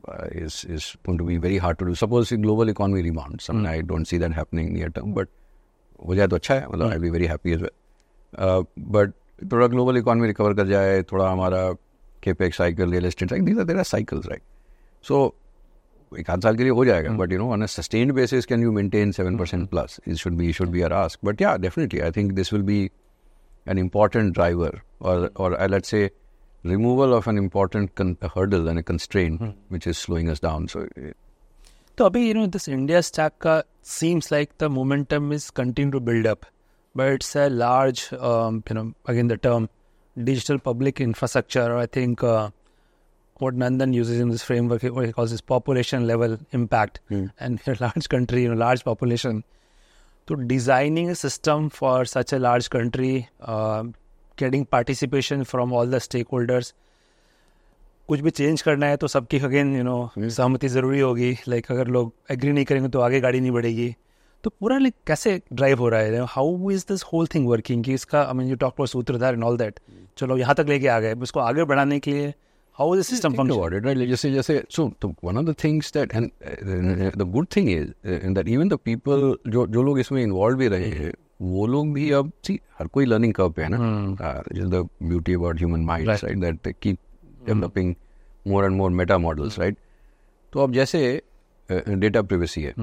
S1: is going to be very hard to do. Suppose the global economy rebounds. I mean, I don't see that happening near term, but हो जाए तो अच्छा है, मतलब I'll be very happy as well. But थोड़ा global economy recover कर जाए, थोड़ा हमारा capex cycle, real estate cycle, there are cycles, right? So 1 साल के लिए हो जाएगा, but on a sustained basis, can you maintain 7% plus? It should be our ask. But yeah, definitely, I think this will be an important driver, or let's say removal of an important hurdle and a constraint which is slowing us down. So
S2: abhi, this India stack seems like the momentum is continuing to build up, but it's a large, again the term digital public infrastructure, or I think what Nandan uses in this framework, what he calls this population level impact. And a large country, large population. So designing a system for such a large country, getting participation from all the stakeholders, कुछ भी change करना है तो सबकी again सहमति ज़रूरी होगी. Like अगर लोग एग्री नहीं करेंगे तो आगे गाड़ी नहीं बढ़ेगी. तो पूरा लाइक कैसे ड्राइव हो रहा है? How is this whole thing working? कि इसका I mean you talk about Sutradhar and all that, चलो यहाँ तक लेके आ गए, इसको आगे बढ़ाने के लिए how is the system functioning?
S1: Right? So one of the things that, and the good thing is that even the people जो लोग इसमें involved भी रहे हैं, वो लोग भी अब see हर कोई learning curve पे है ना. This is the beauty about human minds, right? That they keep developing more and more meta models, right? तो अब जैसे data privacy है,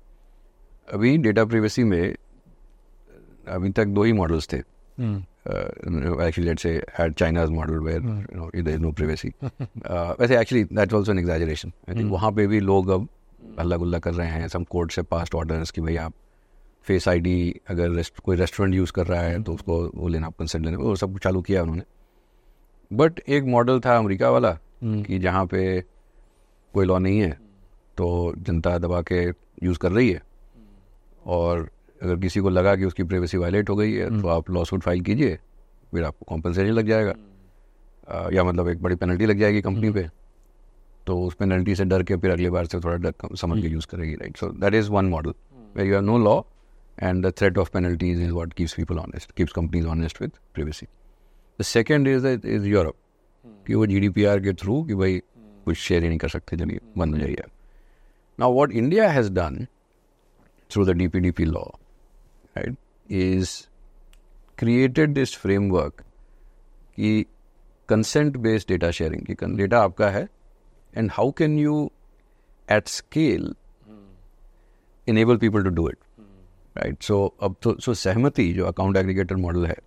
S1: अभी data privacy में अभी तक 2 ही models थे. Actually, let's say had China's model where there is no privacy. Actually, that's also an exaggeration. I think वहाँ पे भी लोग अब हल्ला गुल्ला कर रहे हैं, some court से passed orders कि भाई आप फेस ID अगर कोई रेस्टोरेंट यूज़ कर रहा है तो उसको वो लेना, आप कंसेंट लेना, वो सब चालू किया उन्होंने. बट एक मॉडल था अमेरिका वाला कि जहाँ पे कोई लॉ नहीं है तो जनता दबा के यूज़ कर रही है, और अगर किसी को लगा कि उसकी प्राइवेसी वायलेट हो गई है तो आप लॉ सूट फाइल कीजिए, फिर आपको कॉम्पनसेशन लग जाएगा, या मतलब एक बड़ी पेनल्टी लग जाएगी कंपनी पे, तो उस पेनल्टी से डर के फिर अगली बार से थोड़ा डर समझ के यूज़ करेगी, right? So that is one model where you have no law and the threat of penalties is what keeps people honest, keeps companies honest with privacy. The second is Europe, कि वो GDPR के through कि भाई कुछ share ही नहीं कर सकते, चलिए बंद हो जाइए. Now what India has done through the DPDP law, right, is created this framework कि consent based data sharing कि data आपका है and how can you at scale enable people to do it, right? So अब तो सहमति जो account aggregator model है,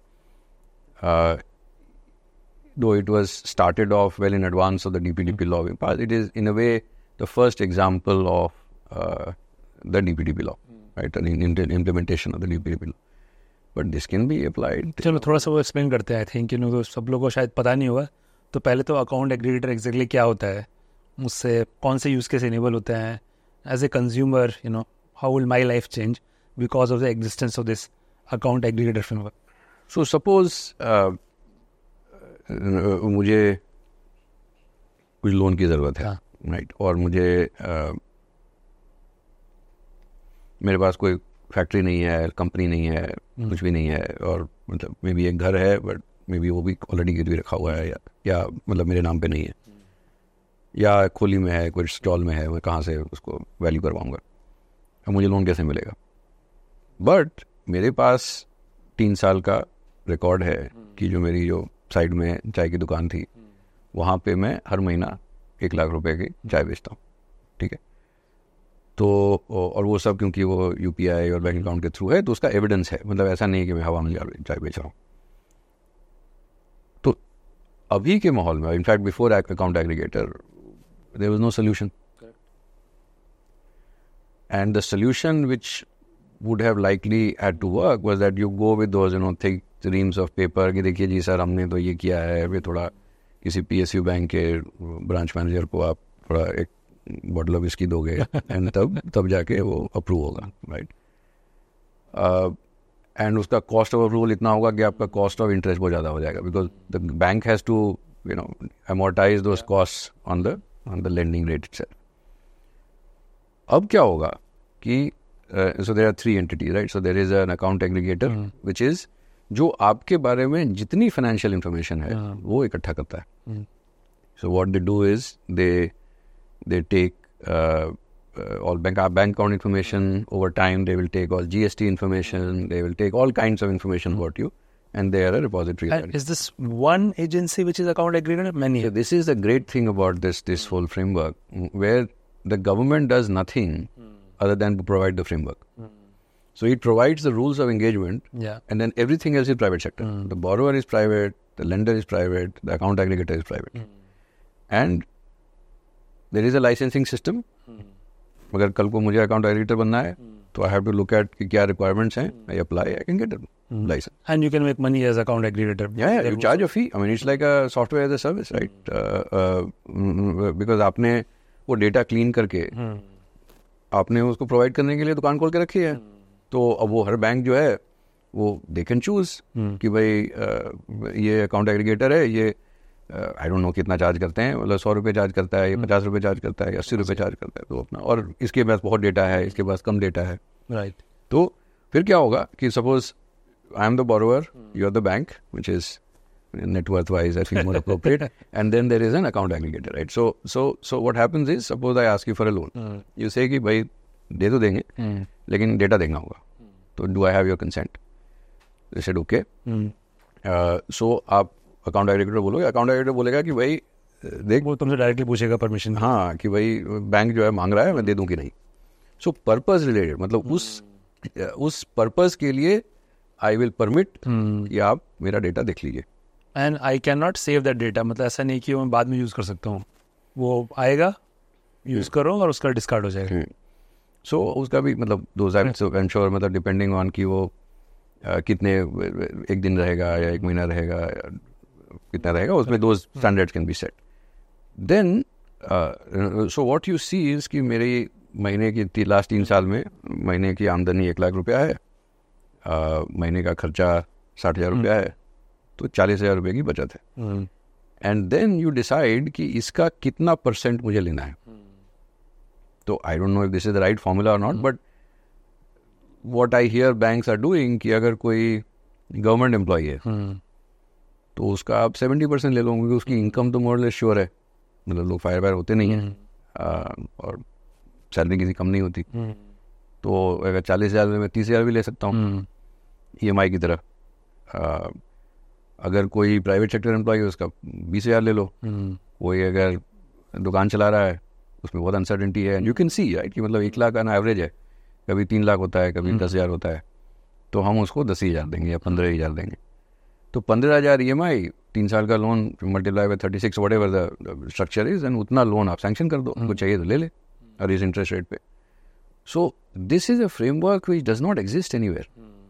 S1: though it was started off well in advance of the DPDP law, it is in a way the first example of the DPDP law, right? And implementation of the DPDP law. But this can be applied.
S2: चलो थोड़ा सा वो explain करते हैं. I think तो सब लोगों को शायद पता नहीं होगा. तो पहले तो अकाउंट एग्रीगेटर एग्जैक्टली क्या होता है, उससे कौन से यूज केस इनेबल होते हैं, as a consumer how will my life change because of the existence of this account aggregator framework.
S1: So suppose मुझे कुछ लोन की ज़रूरत है, राइट, और मुझे मेरे पास कोई फैक्ट्री नहीं है, कंपनी नहीं है, कुछ भी नहीं है, और मतलब मे बी एक घर है बट मे बी वो भी ऑलरेडी गिरवी रखा हुआ है, या मतलब मेरे नाम पे नहीं है, या खोली में है, कोई स्टॉल में है, मैं कहाँ से उसको वैल्यू करवाऊँगा, अब मुझे लोन कैसे मिलेगा? बट मेरे पास 3 साल का रिकॉर्ड है कि जो मेरी जो साइड में चाय की दुकान थी वहाँ पे मैं हर महीना 1 लाख रुपए की चाय बेचता हूँ, ठीक है? तो और वो सब क्योंकि वो UPI और बैंक अकाउंट के थ्रू है, तो उसका एविडेंस है, मतलब ऐसा नहीं कि मैं हवा में चाय बेच रहा हूँ. तो अभी के माहौल में, in fact before account aggregator there was no solution, and the solution which would have likely had to work was that you go with those thick reams of paper कि देखिए जी सर हमने तो ये किया है, वे थोड़ा किसी PSU बैंक के ब्रांच मैनेजर को आप थोड़ा एक बॉटल ऑफ विस्की दोगे एंड तब जाके वो अप्रूव होगा, राइट? एंड उसका कॉस्ट ऑफ अप्रूवल इतना होगा कि आपका कॉस्ट ऑफ इंटरेस्ट बहुत ज़्यादा हो जाएगा, because the bank has to amortize those costs on the lending rate itself. अब क्या होगा कि so there are 3 entities, right? So there is an account aggregator which is जो आपके बारे में जितनी financial information है वो इकट्ठा करता है. So what they do is they take all bank account information. Over time they will take all GST information, they will take all kinds of information about you, and they are a repository.
S2: And is this one agency which is account aggregator? Many.
S1: So this is the great thing about this whole framework, where the government does nothing other than to provide the framework. So it provides the rules of engagement, and then everything else is private sector. The borrower is private, the lender is private, the account aggregator is private. And there is a licensing system. अगर कल को मुझे account aggregator बनना है, तो I have to look at कि क्या requirements हैं, I apply, I can get a license.
S2: And you can make money as account aggregator.
S1: Yeah, you charge a fee. I mean, it's like a software as a service, right? Because आपने वो data clean करके आपने उसको provide करने के लिए दुकान खोल के रखी है, तो अब वो हर बैंक जो है वो दे कैन चूज कि भाई ये अकाउंट एग्रीगेटर है, ये आई डोंट नो कितना चार्ज करते हैं, मतलब 100 रुपये चार्ज करता है, ये 50 रुपये चार्ज करता है, 80 रुपये चार्ज करता है, तो अपना, और इसके पास बहुत डेटा है, इसके पास कम डेटा है,
S2: राइट?
S1: तो फिर क्या होगा कि suppose I am the borrower, you are the bank, which is net worth wise I feel more appropriate, and then there is an account aggregator, right? So what happens is, suppose I ask you for a loan, you say कि भाई दे तो देंगे लेकिन data देखना होगा, तो do I have your consent? They said okay. So आप account aggregator बोलोगे, account aggregator बोलेगा कि भाई देख,
S2: वो तुमसे डायरेक्टली पूछेगा परमिशन,
S1: हाँ, कि भाई बैंक जो है मांग रहा है, मैं दे दूँ कि नहीं. So purpose related, मतलब उस पर्पस के लिए I will permit कि आप मेरा डेटा देख लीजिए.
S2: And I can not save that data, मतलब ऐसा नहीं कि मैं बाद में यूज़ कर सकता हूँ, वो आएगा यूज़ करो और उसका डिस्कार्ड हो जाएगा.
S1: सो उसका भी मतलब दोज आई एम श्योर, मतलब डिपेंडिंग ऑन कि वो कितने, एक दिन रहेगा या 1 महीना रहेगा या कितना रहेगा, उसमें those standards can be set. Then so what you see is कि मेरी महीने की लास्ट 3 साल में महीने की आमदनी 1 लाख रुपया है, महीने का खर्चा 60,000 रुपया है, तो 40,000 रुपये की बचत है. एंड देन यू डिसाइड कि इसका कितना % मुझे लेना है. तो I don't know if this is the right formula और not, but what I hear banks are doing कि अगर कोई गवर्नमेंट एम्प्लॉई है तो उसका आप 70% ले लो, क्योंकि उसकी इनकम तो मोर लेस श्योर है, मतलब लोग फायर होते नहीं हैं, और सैलरी किसी कम नहीं होती, तो अगर 40,000 में मैं 30,000 भी ले सकता हूँ. EMI की तरह. अगर कोई प्राइवेट सेक्टर एम्प्लॉय है उसका 20,000 ले लो. कोई अगर दुकान चला रहा है उसमें बहुत अनसर्टेनिटी है. And you can see right कि मतलब 1 लाख का ना एवरेज है, कभी 3 लाख होता है, कभी 10,000 होता है. तो हम उसको 10,000 देंगे या 15,000 देंगे. तो 15,000 EMI, 3 साल का लोन, multiply by 36 whatever the structure is, and उतना लोन आप सैंक्शन कर दो. उनको चाहिए तो ले ले और इस इंटरेस्ट रेट पे. So this is a framework which does not exist anywhere.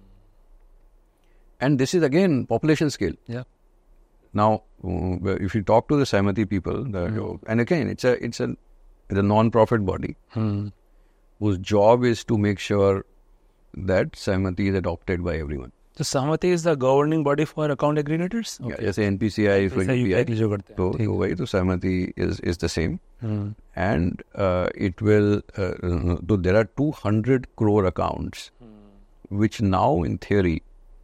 S1: And this is again population scale.
S2: Yeah.
S1: Now, if you talk to the Saimati people, and again, it's a non-profit body whose job is to make sure that Saimati is adopted by everyone.
S2: So Saimati is the governing body for account aggregators.
S1: Okay. जैसे NPCI for UPI,
S2: जो करते हैं.
S1: तो वही तो Saimati is the same. And it will. So there are 200 crore accounts, which now in theory.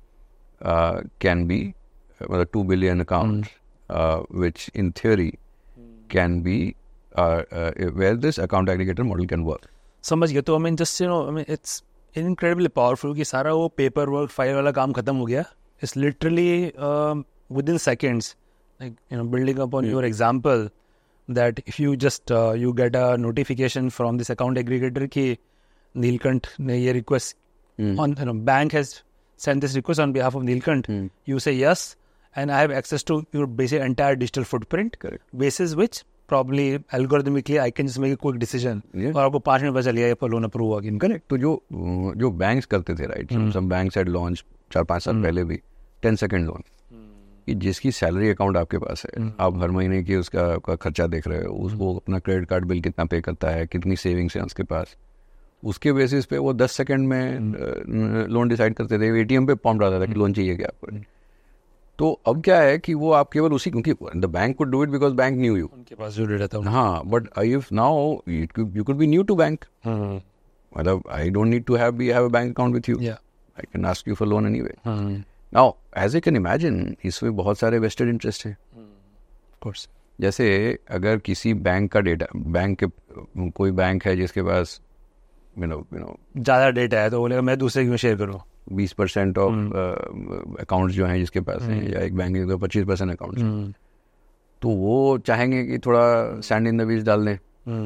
S1: Can be 2 billion accounts, which in theory can be where this account aggregator model can work.
S2: समझ गया. तो it's incredibly powerful कि सारा वो paper work file वाला काम खत्म हो गया. It's literally within seconds, like building upon your example, that if you just you get a notification from this account aggregator कि नीलकंठ ने ये request on bank has send this request on behalf of Neelkanth, you say yes, and I have access to your basic entire digital footprint.
S1: Correct.
S2: Basis which probably algorithmically I can just make a quick decision.
S1: Yeah.
S2: और आपको 5 minute बचा लिया ये loan approve हो गया.
S1: Correct. तो जो banks करते थे right, some banks had launched 4-5 साल पहले भी 10 second लोन, कि जिसकी सैलरी अकाउंट आपके पास है, आप हर महीने की उसका खर्चा देख रहे हो, उसको अपना क्रेडिट कार्ड बिल कितना पे करता है, कितनी सेविंग्स है उसके पास, उसके बेसिस पे वो 10 सेकंड में लोन डिसाइड करते थे. ATM पे फॉर्म डालता था कि लोन चाहिए क्या आपको. तो अब क्या है कि वो आप केवल उसी, क्योंकि the bank could do it because bank knew you,
S2: उनके पास जो डेटा था.
S1: हाँ, but if now you could be new to bank, मतलब I don't need to have a bank account with you, I can ask you for loan anyway. Now as you can imagine, इसमें बहुत सारे vested interest है.
S2: Of course,
S1: जैसे अगर किसी bank का data, bank के कोई बैंक है जिसके पास
S2: ज़्यादा डेटा है, तो बोलेगा मैं दूसरे क्यों शेयर करूँ.
S1: 20% ऑफ अकाउंट्स जो हैं जिसके पास हैं, या एक बैंक के 25% अकाउंट्स, तो वो चाहेंगे कि थोड़ा सैंड इन द बीच डाल दें,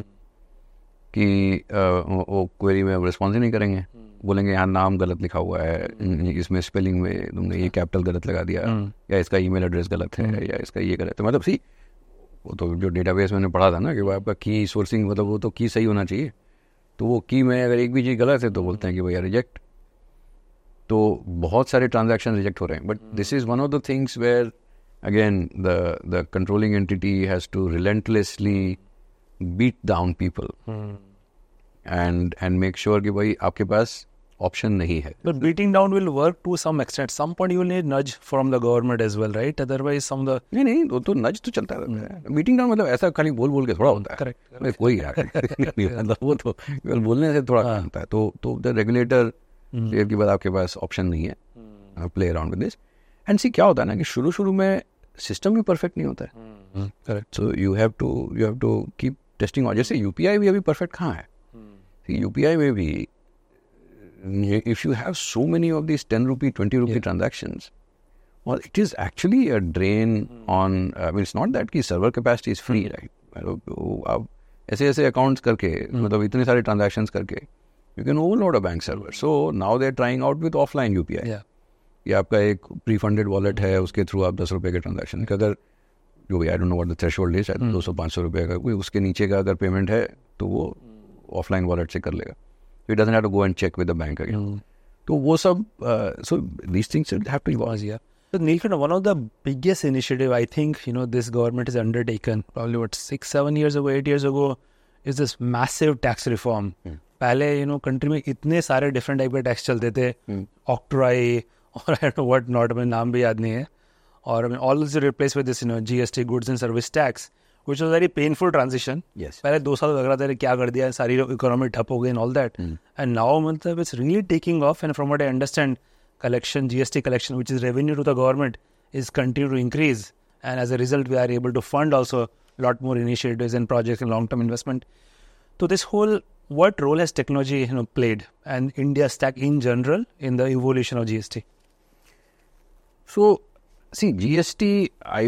S1: कि वो क्वेरी में रिस्पॉन्स ही नहीं करेंगे. बोलेंगे यहाँ नाम गलत लिखा हुआ है, इसमें स्पेलिंग में तुमने ये कैपिटल गलत लगा दिया, या इसका ईमेल एड्रेस गलत है, या इसका ये गलत है. मतलब सी, वो तो जो डेटाबेस मैंने पढ़ा था ना कि वो आपका की सोर्सिंग, मतलब वो तो की सही होना चाहिए. तो वो की में अगर एक भी चीज़ गलत है तो बोलते हैं कि भैया रिजेक्ट. तो बहुत सारे ट्रांजैक्शन रिजेक्ट हो रहे हैं. But this is one of the things where again the controlling entity has to relentlessly beat down people and make sure कि भाई आपके पास ऑप्शन नहीं है.
S2: But beating down will work to some extent. Some point you will need nudge from the government as well, right? Otherwise, some the
S1: नहीं वो तो नज तो चलता रहता है. बीटिंग डाउन मतलब ऐसा खाली बोल के थोड़ा होता है.
S2: correct.
S1: कोई मतलब वो तो बोलने से थोड़ा होता है. तो द रेगुलेटर के बाद आपके पास ऑप्शन नहीं है, play around with this. And see क्या होता है ना कि शुरू में सिस्टम भी परफेक्ट नहीं होता है.
S2: Correct.
S1: So you have to keep testing. और जैसे UPI भी अभी परफेक्ट कहाँ है. UPI में भी if you have so many of these 10 rupee, 20 rupee transactions, well, it is actually a drain on, I mean, it's not that कि server capacity is free, right? आप ऐसे accounts करके, मतलब इतने सारे transactions करके, you can overload a bank server. So now they're trying out with offline UPI. कि आपका एक pre-funded wallet है, उसके थ्रू आप 10 रुपए के transaction, अगर जो भी I don't know what the threshold is, 200-500 रुपए का, कोई उसके नीचे का अगर पेमेंट है तो वो offline wallet से कर लेगा. He doesn't have to go and check with the bank again. तो वो सब, so these things should have to evolve.
S2: Yeah. So Neelkanth, one of the biggest initiative I think this government has undertaken, probably 6-7 years ago, 8 years ago, is this massive tax reform. पहले country में इतने सारे different type के tax चलते थे, octroi और I don't know what not, मैं नाम भी याद नहीं है. और all this replaced with this GST, goods and service tax, which was a very painful transition.
S1: Yes.
S2: पहले 2 साल लग रहा था क्या कर दिया, सारी इकोनॉमी ठप हो गई and all that. And now मतलब it's really taking off, and from what I understand, collection, GST collection, which is revenue to the government, is continuing to increase. And as a result, we are able to fund also a lot more initiatives and projects and long-term investment. So this whole, what role has technology played and India Stack in general in the evolution of GST?
S1: So, see, GST,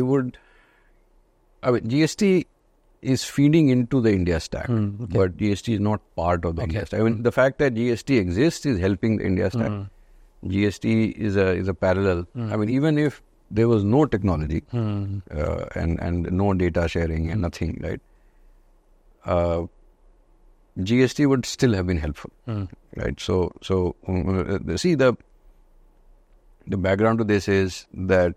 S1: GST is feeding into the India stack, but GST is not part of the India stack. I mean, the fact that GST exists is helping the India stack. GST is a parallel. I mean, even if there was no technology and no data sharing and nothing, right? GST would still have been helpful, right? So see, the background to this is that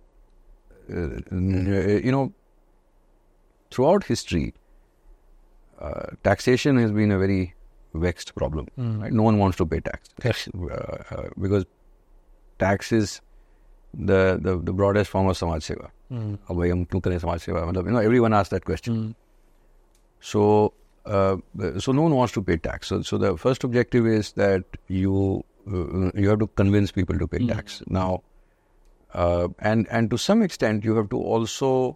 S1: throughout history, taxation has been a very vexed problem. Right? No one wants to pay tax because tax is the broadest form of samaj seva. Everyone asks that question. So no one wants to pay tax. So the first objective is that you have to convince people to pay tax. Now, and to some extent, you have to also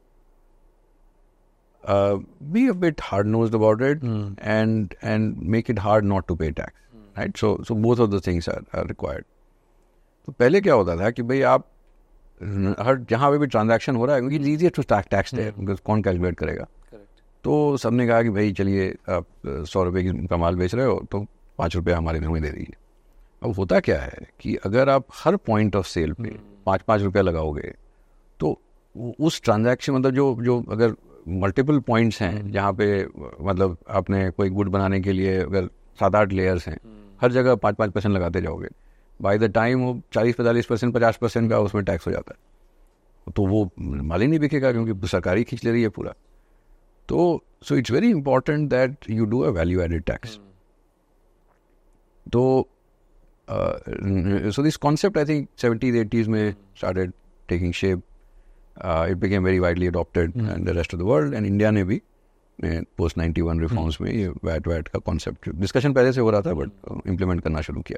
S1: be a bit hard-nosed about it and make it hard not to pay tax. Right? So both of the things are required. तो पहले क्या होता था कि भाई आप हर जहाँ पे भी ट्रांजैक्शन हो रहा है क्योंकि इजी टू टैक्स है बिकॉज कौन कैलकुलेट करेगा. तो सबने कहा कि भाई चलिए आप 100 रुपये का माल बेच रहे हो तो 5 रुपये हमारे में दे दीजिए. अब होता क्या है कि अगर आप हर पॉइंट ऑफ सेल पे 5-5 रुपया लगाओगे तो उस ट्रांजैक्शन मतलब जो अगर मल्टीपल पॉइंट्स हैं जहाँ पे मतलब आपने कोई गुड बनाने के लिए अगर 7-8 लेयर्स हैं हर जगह 5-5% लगाते जाओगे बाय द टाइम वो 40-45% 50% का उसमें टैक्स हो जाता है तो वो माल ही नहीं बिकेगा क्योंकि सरकारी खींच ले रही है पूरा. तो so it's very important that you do a value added tax. तो so this concept I think 70s 80s में started taking shape. It became very widely adopted in the rest of the world and India ने भी post 91 reforms में ये VAT का concept discussion पहले से हो रहा था but implement करना शुरू किया.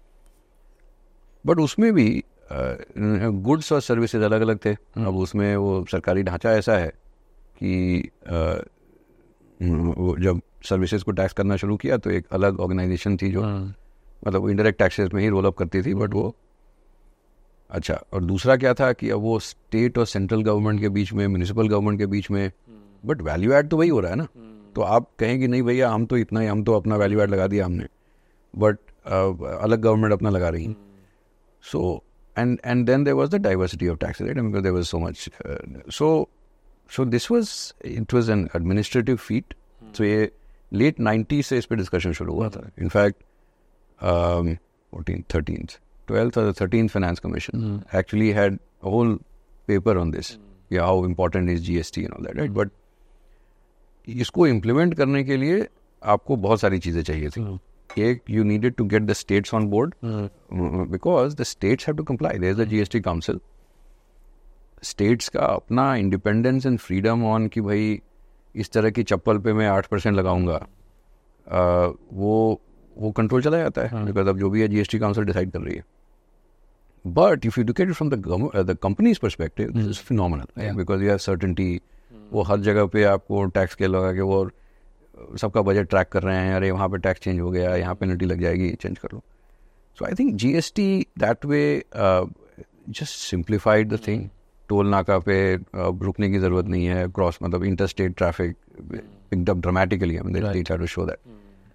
S1: बट उसमें भी गुड्स और सर्विसेज अलग अलग थे. अब उसमें वो सरकारी ढांचा ऐसा है कि वो जब सर्विसेज को टैक्स करना शुरू किया तो एक अलग ऑर्गेनाइजेशन थी जो मतलब वो इंडायरेक्ट टैक्सेस में ही रोल अप करती थी बट वो अच्छा. और दूसरा क्या था कि अब वो स्टेट और सेंट्रल गवर्नमेंट के बीच में म्यूनिसिपल गवर्नमेंट के बीच में बट वैल्यू ऐड तो वही हो रहा है ना. तो आप कहें कि नहीं भैया हम तो इतना ही हम तो अपना वैल्यू ऐड लगा दिया हमने बट अलग गवर्नमेंट अपना लगा रही है. So and then there was the diversity of taxes, right? Because there was so much. So this was an administrative feat. So ये late 90s से इस पे discussion शुरू हुआ था. In fact, 12th or the 13th Finance Commission actually had a whole paper on this. Yeah, how important is GST and all that, right? But इसको implement करने के लिए आपको बहुत सारी चीजें चाहिए थी. You needed to get the states on board because the states have to comply. There's the GST Council. States का अपना independence and freedom on कि भाई इस तरह की चप्पल पे मैं 8% लगाऊंगा वो कंट्रोल चला जाता है because अब जो भी है GST Council decide कर रही है. But if you look at it from the company's perspective, this is phenomenal because you have certainty. वो हर जगह पे आपको टैक्स के लगा के वो सबका बजट ट्रैक कर रहे हैं. अरे वहाँ पे टैक्स चेंज हो गया यहाँ पेनल्टी लग जाएगी चेंज कर लो. So I think GST that way just simplified the thing. Toll नाका पे रुकने की ज़रूरत नहीं है. क्रॉस मतलब inter state traffic picked up dramatically. I mean, they try to show that.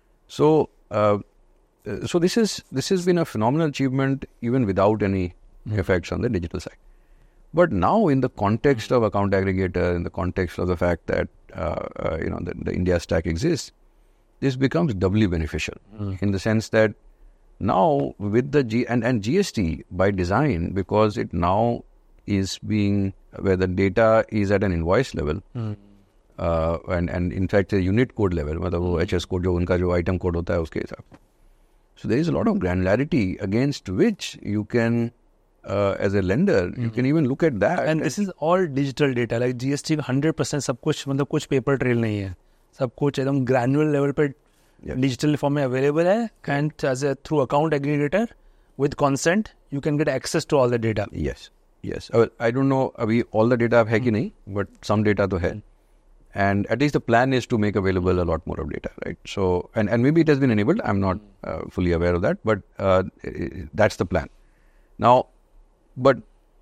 S1: So this has been a phenomenal achievement even without any effects on the digital side. But now in the context of account aggregator, in the context of the fact that the India stack exists, this becomes doubly beneficial in the sense that now with the and GST by design, because it now is being where the data is at an invoice level and in fact a unit code level, मतलब वो HS code जो उनका जो item code होता है उसके हिसाब. So there is a lot of granularity against which you can as a lender, you can even look at that.
S2: And this is all digital data. Like GST 100% सब कुछ मतलब कुछ पेपर ट्रेल नहीं है. सब कुछ एकदम ग्रैनुअल लेवल पे डिजिटल फॉर्म में अवेलेबल है. And as a through account aggregator with consent, you can get access to all the data.
S1: Yes. I don't know अभी all the data है कि नहीं, but some data तो है. And at least the plan is to make available a lot more of data, right? So and maybe it has been enabled. I'm not fully aware of that, but that's the plan. Now, but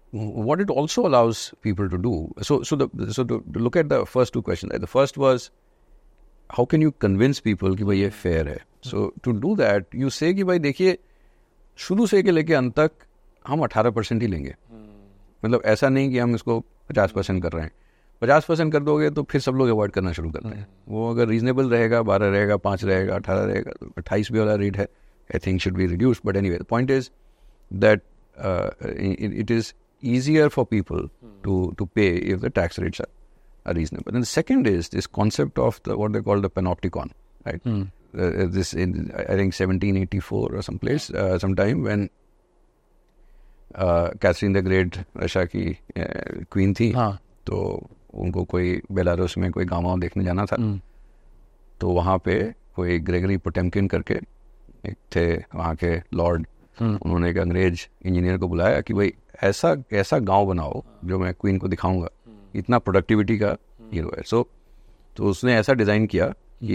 S1: what it also allows people to do, so to look at the first two questions, right? The first was, how can you convince people कि भाई ये fair है? So to do that, you say कि भाई देखिए, शुरू से लेके अंत तक हम 18% ही लेंगे. मतलब ऐसा नहीं कि हम इसको 50% कर रहे हैं. 50% कर दोगे तो फिर सब लोग अवॉइड करना शुरू करते हैं. वो अगर रीजनेबल रहेगा, 12 रहेगा, 5 रहेगा, 18 रहेगा, तो 28 भी वाला रेट है, I think should be reduced. But anyway, the point is that it is easier for people to pay if the tax rates are reasonable. And the second is this concept of what they call the panopticon, right? This in, I think 1784 or sometime when Catherine the Great, Russia की queen थी, तो उनको कोई Belarus में कोई गाँव देखने जाना था, तो वहाँ पे कोई ग्रेगरी पोटेम्किन करके एक थे वहाँ के लॉर्ड, उन्होंने एक अंग्रेज इंजीनियर को बुलाया कि भाई ऐसा गांव बनाओ जो मैं क्वीन को दिखाऊंगा, इतना प्रोडक्टिविटी का हीरो है. तो उसने ऐसा डिज़ाइन किया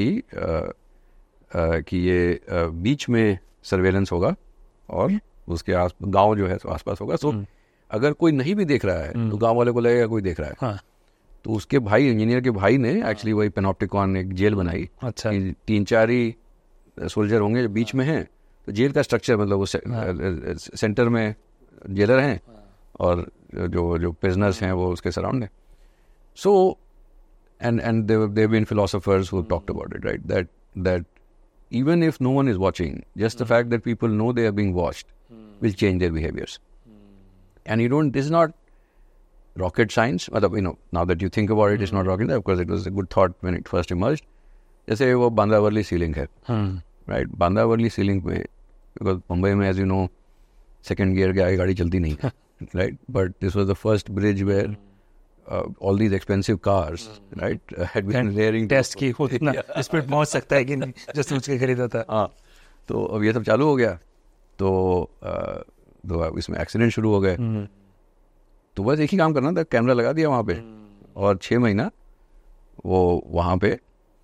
S1: कि ये बीच में सर्वेलेंस होगा और उसके गांव जो है तो आसपास होगा. तो अगर कोई नहीं भी देख रहा है तो गांव वाले को लगेगा कोई देख रहा है. तो उसके भाई, इंजीनियर के भाई ने एक्चुअली वही पेनॉप्टिकॉन एक जेल बनाई. 3-4 ही सोल्जर होंगे जो बीच में हैं, तो जेल का स्ट्रक्चर मतलब वो सेंटर में जेलर हैं और जो प्रिजनर्स हैं वो उसके सराउंड हैं. सो and there have been philosophers who have talked about it, right? That even if no one is watching, just the fact that people know they are being watched will change their behaviors. And this is not rocket science. Now that you think about it, it's not rocket science. Of course, it was a good thought when it first emerged. जैसे वो Bandra-Worli ceiling है, right? Bandra-Worli ceiling पे, because Mumbai में, as you know, second gear के आगे गाड़ी चलती नहीं है, right? But this was the first bridge where all these expensive cars, right, had been rearing.
S2: Test की खुद इतना स्पीड पहुंच सकता है कि नहीं, जो सोच के खरीदा था.
S1: हाँ, तो अब ये सब चालू हो गया, तो इसमें एक्सीडेंट शुरू हो गए. तो बस एक ही काम करना था, कैमरा लगा दिया वहाँ पे, और 6 महीना वो वहाँ पे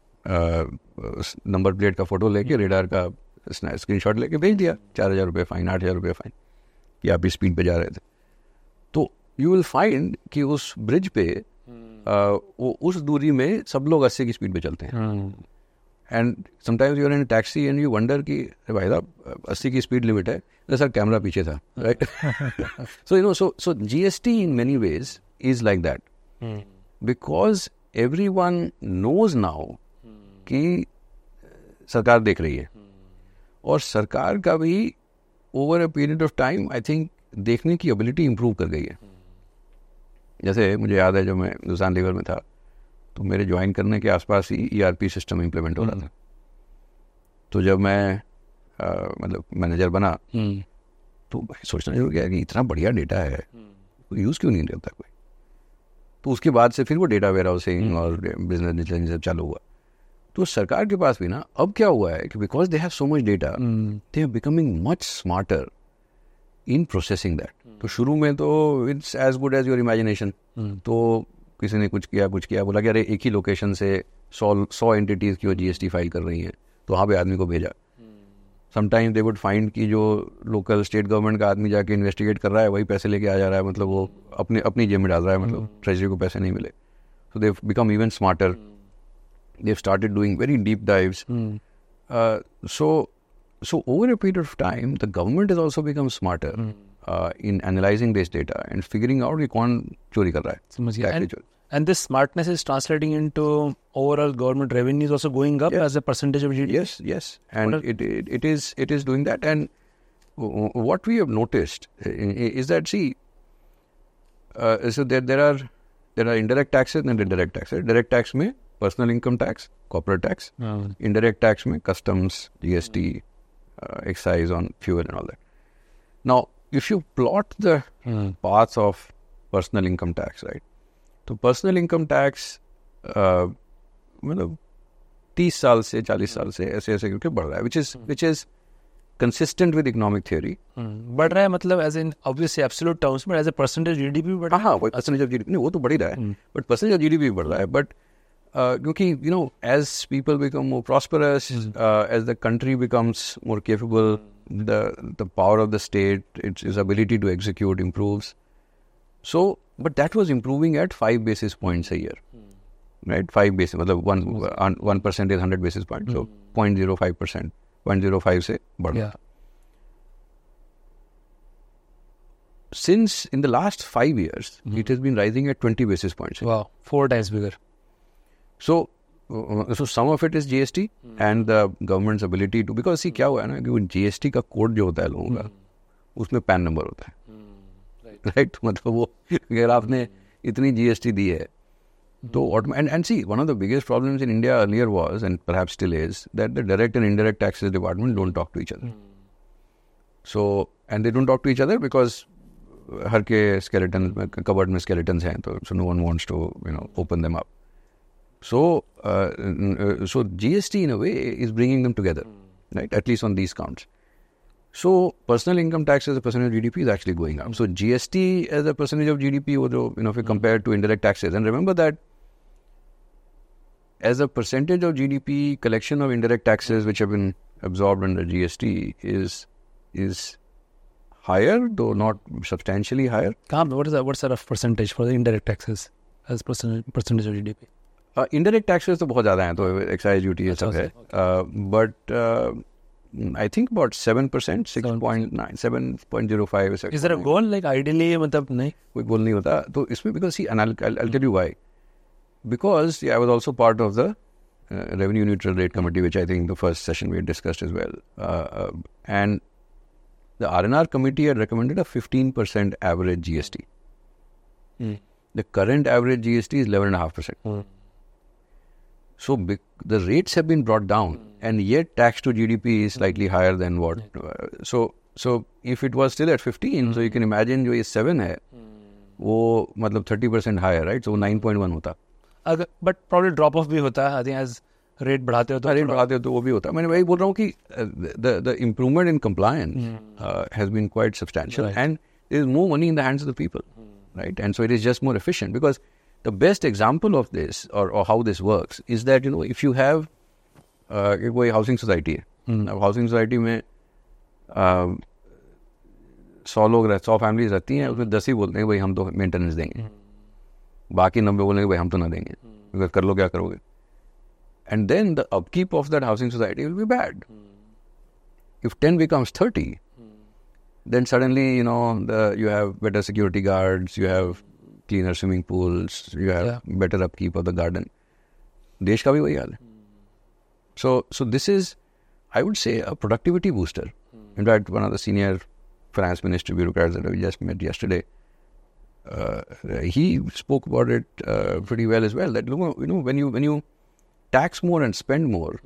S1: नंबर प्लेट का फोटो लेके, रेडार का स्क्रीनशॉट लेके भेज दिया. 4,000 रुपये फाइन, 8,000 रुपये फाइन कि आप इस स्पीड पे जा रहे थे. तो यू विल फाइंड कि उस ब्रिज पे उस दूरी में सब लोग 80 की स्पीड पे चलते हैं. And sometimes you are in taxi and you wonder कि भाई साहब 80 की स्पीड लिमिट है, सर कैमरा पीछे था, right? So GST in many ways is like that, because everyone knows now कि सरकार देख रही है, और सरकार का भी over a period of time I think देखने की एबिलिटी इम्प्रूव कर गई है. जैसे मुझे याद है, जब मैं हिंदुस्तान लीवर में था, तो मेरे ज्वाइन करने के आसपास ही ERP सिस्टम इम्प्लीमेंट हो रहा था. तो जब मैं मतलब मैनेजर बना, तो सोचना शुरू किया कि इतना बढ़िया डेटा है, यूज़ क्यों नहीं करता कोई. तो उसके बाद से फिर वो डेटा वेयर हाउसिंग और बिजनेस इंटेलिजेंस सब चालू हुआ. तो सरकार के पास भी ना अब क्या हुआ है कि because they have so much data, they are becoming much smarter in processing that. तो शुरू में तो it's as good as your imagination. तो किसी ने कुछ किया, बोला कि अरे एक ही लोकेशन से 100 एंटिटीज़ की वो GST फाइल कर रही हैं, तो वहाँ पे आदमी को भेजा. समटाइम दे वुड फाइंड कि जो लोकल स्टेट गवर्नमेंट का आदमी जाके इन्वेस्टिगेट कर रहा है, वही पैसे लेके आ जा रहा है, मतलब वो अपनी जेब में डाल रहा है, मतलब ट्रेजरी को पैसे नहीं मिले. So they become even smarter. They've started doing very deep dives. So over a period of time, the government has also become smarter in analyzing this data and figuring out कि कौन चोरी कर रहा है.
S2: समझ गया. And this smartness is translating into overall government revenues also going up as a percentage of GDP.
S1: Yes. And it is doing that. And what we have noticed is that, see, so there are indirect taxes and indirect taxes. Direct tax में personal income tax, corporate tax. Indirect tax में customs, GST, excise on fuel and all that. Now if you plot the paths of personal income tax, right, तो personal income tax मतलब 30 साल से 40 साल से ऐसे करके बढ़ रहा है, which is consistent with economic theory.
S2: बढ़ रहा है मतलब as in obviously absolute terms में, एज ए परसेंटेज GDP भी बढ़ रहा है.
S1: हाँ, परसेंटेज ऑफ GDP नहीं, वो तो बढ़ ही रहा है, बट परसेंटेज ऑफ GDP भी बढ़ रहा है. बट क्योंकि as people become more prosperous, as the country becomes more capable, the power of the state, its ability to execute improves. So, but that was improving at 5 basis points a year, right? 5 basis, मतलब 1% is 100 basis points, so 0.05%, 0.05 से बढ़ रहा था. Since in the last 5 years, it has been rising at 20 basis points.
S2: Wow, 4 times bigger.
S1: So some of it is GST and the government's ability to, because see क्या हुआ है ना कि GST का कोड जो होता है लोगों का उसमें पैन नंबर होता है, राइट? मतलब वो अगर आपने इतनी GST दी है तो and see, one of the biggest problems in India earlier was, and perhaps still is, that the direct and indirect taxes department don't talk to each other. So, and they don't talk to each other because हर के skeletons, cupboard में skeletons हैं, so no one wants to, open them up. So GST in a way is bringing them together, right? At least on these counts. So personal income tax as a percentage of GDP is actually going up. So GST as a percentage of GDP, if you compare it to indirect taxes, and remember that as a percentage of GDP, collection of indirect taxes which have been absorbed under GST is higher, though not substantially higher.
S2: What sort of percentage for the indirect taxes as percentage of GDP?
S1: Indirect taxes तो बहुत ज़्यादा हैं, तो excise duty ये सब है. But I think about 7%, 6.9, 7.05.
S2: Is there a goal? Like ideally, मतलब नहीं.
S1: कोई goal नहीं होता. तो इसमें because see, and I'll tell you why. Because I was also part of the revenue neutral rate committee, which I think the first session we had discussed as well. And the R&R committee had recommended a 15% average GST. The current average GST is 11.5%. So the rates have been brought down, and yet tax to GDP is slightly higher than what. So if it was still at 15, so you can imagine जो ये 7 है, वो मतलब 30% higher, right? So 9.1 होता.
S2: But probably drop off भी होता है. I think as rate बढ़ाते हो
S1: तो वो भी होता है. मैंने वही बोल रहा हूँ कि the improvement in compliance has been quite substantial, and there is more money in the hands of the people, right? And so it is just more efficient, because the best example of this or how this works is that if you have कोई housing society है, अब housing society में 100 families रहती हैं, उसमें 10 ही बोलते हैं भाई हम तो मेंटेनेंस देंगे, बाकी 90 बोलेंगे भाई हम तो ना देंगे, because कर लो क्या करोगे. And then the upkeep of that housing society will be bad. If 10 becomes 30, then suddenly, you have better security guards, you have cleaner swimming pools, you have better upkeep of the garden. देश का भी वही हाल है. So this is, I would say, a productivity booster. In fact, one of the senior finance ministry bureaucrats that we just met yesterday, he spoke about it pretty well as well. That when you tax more and spend more,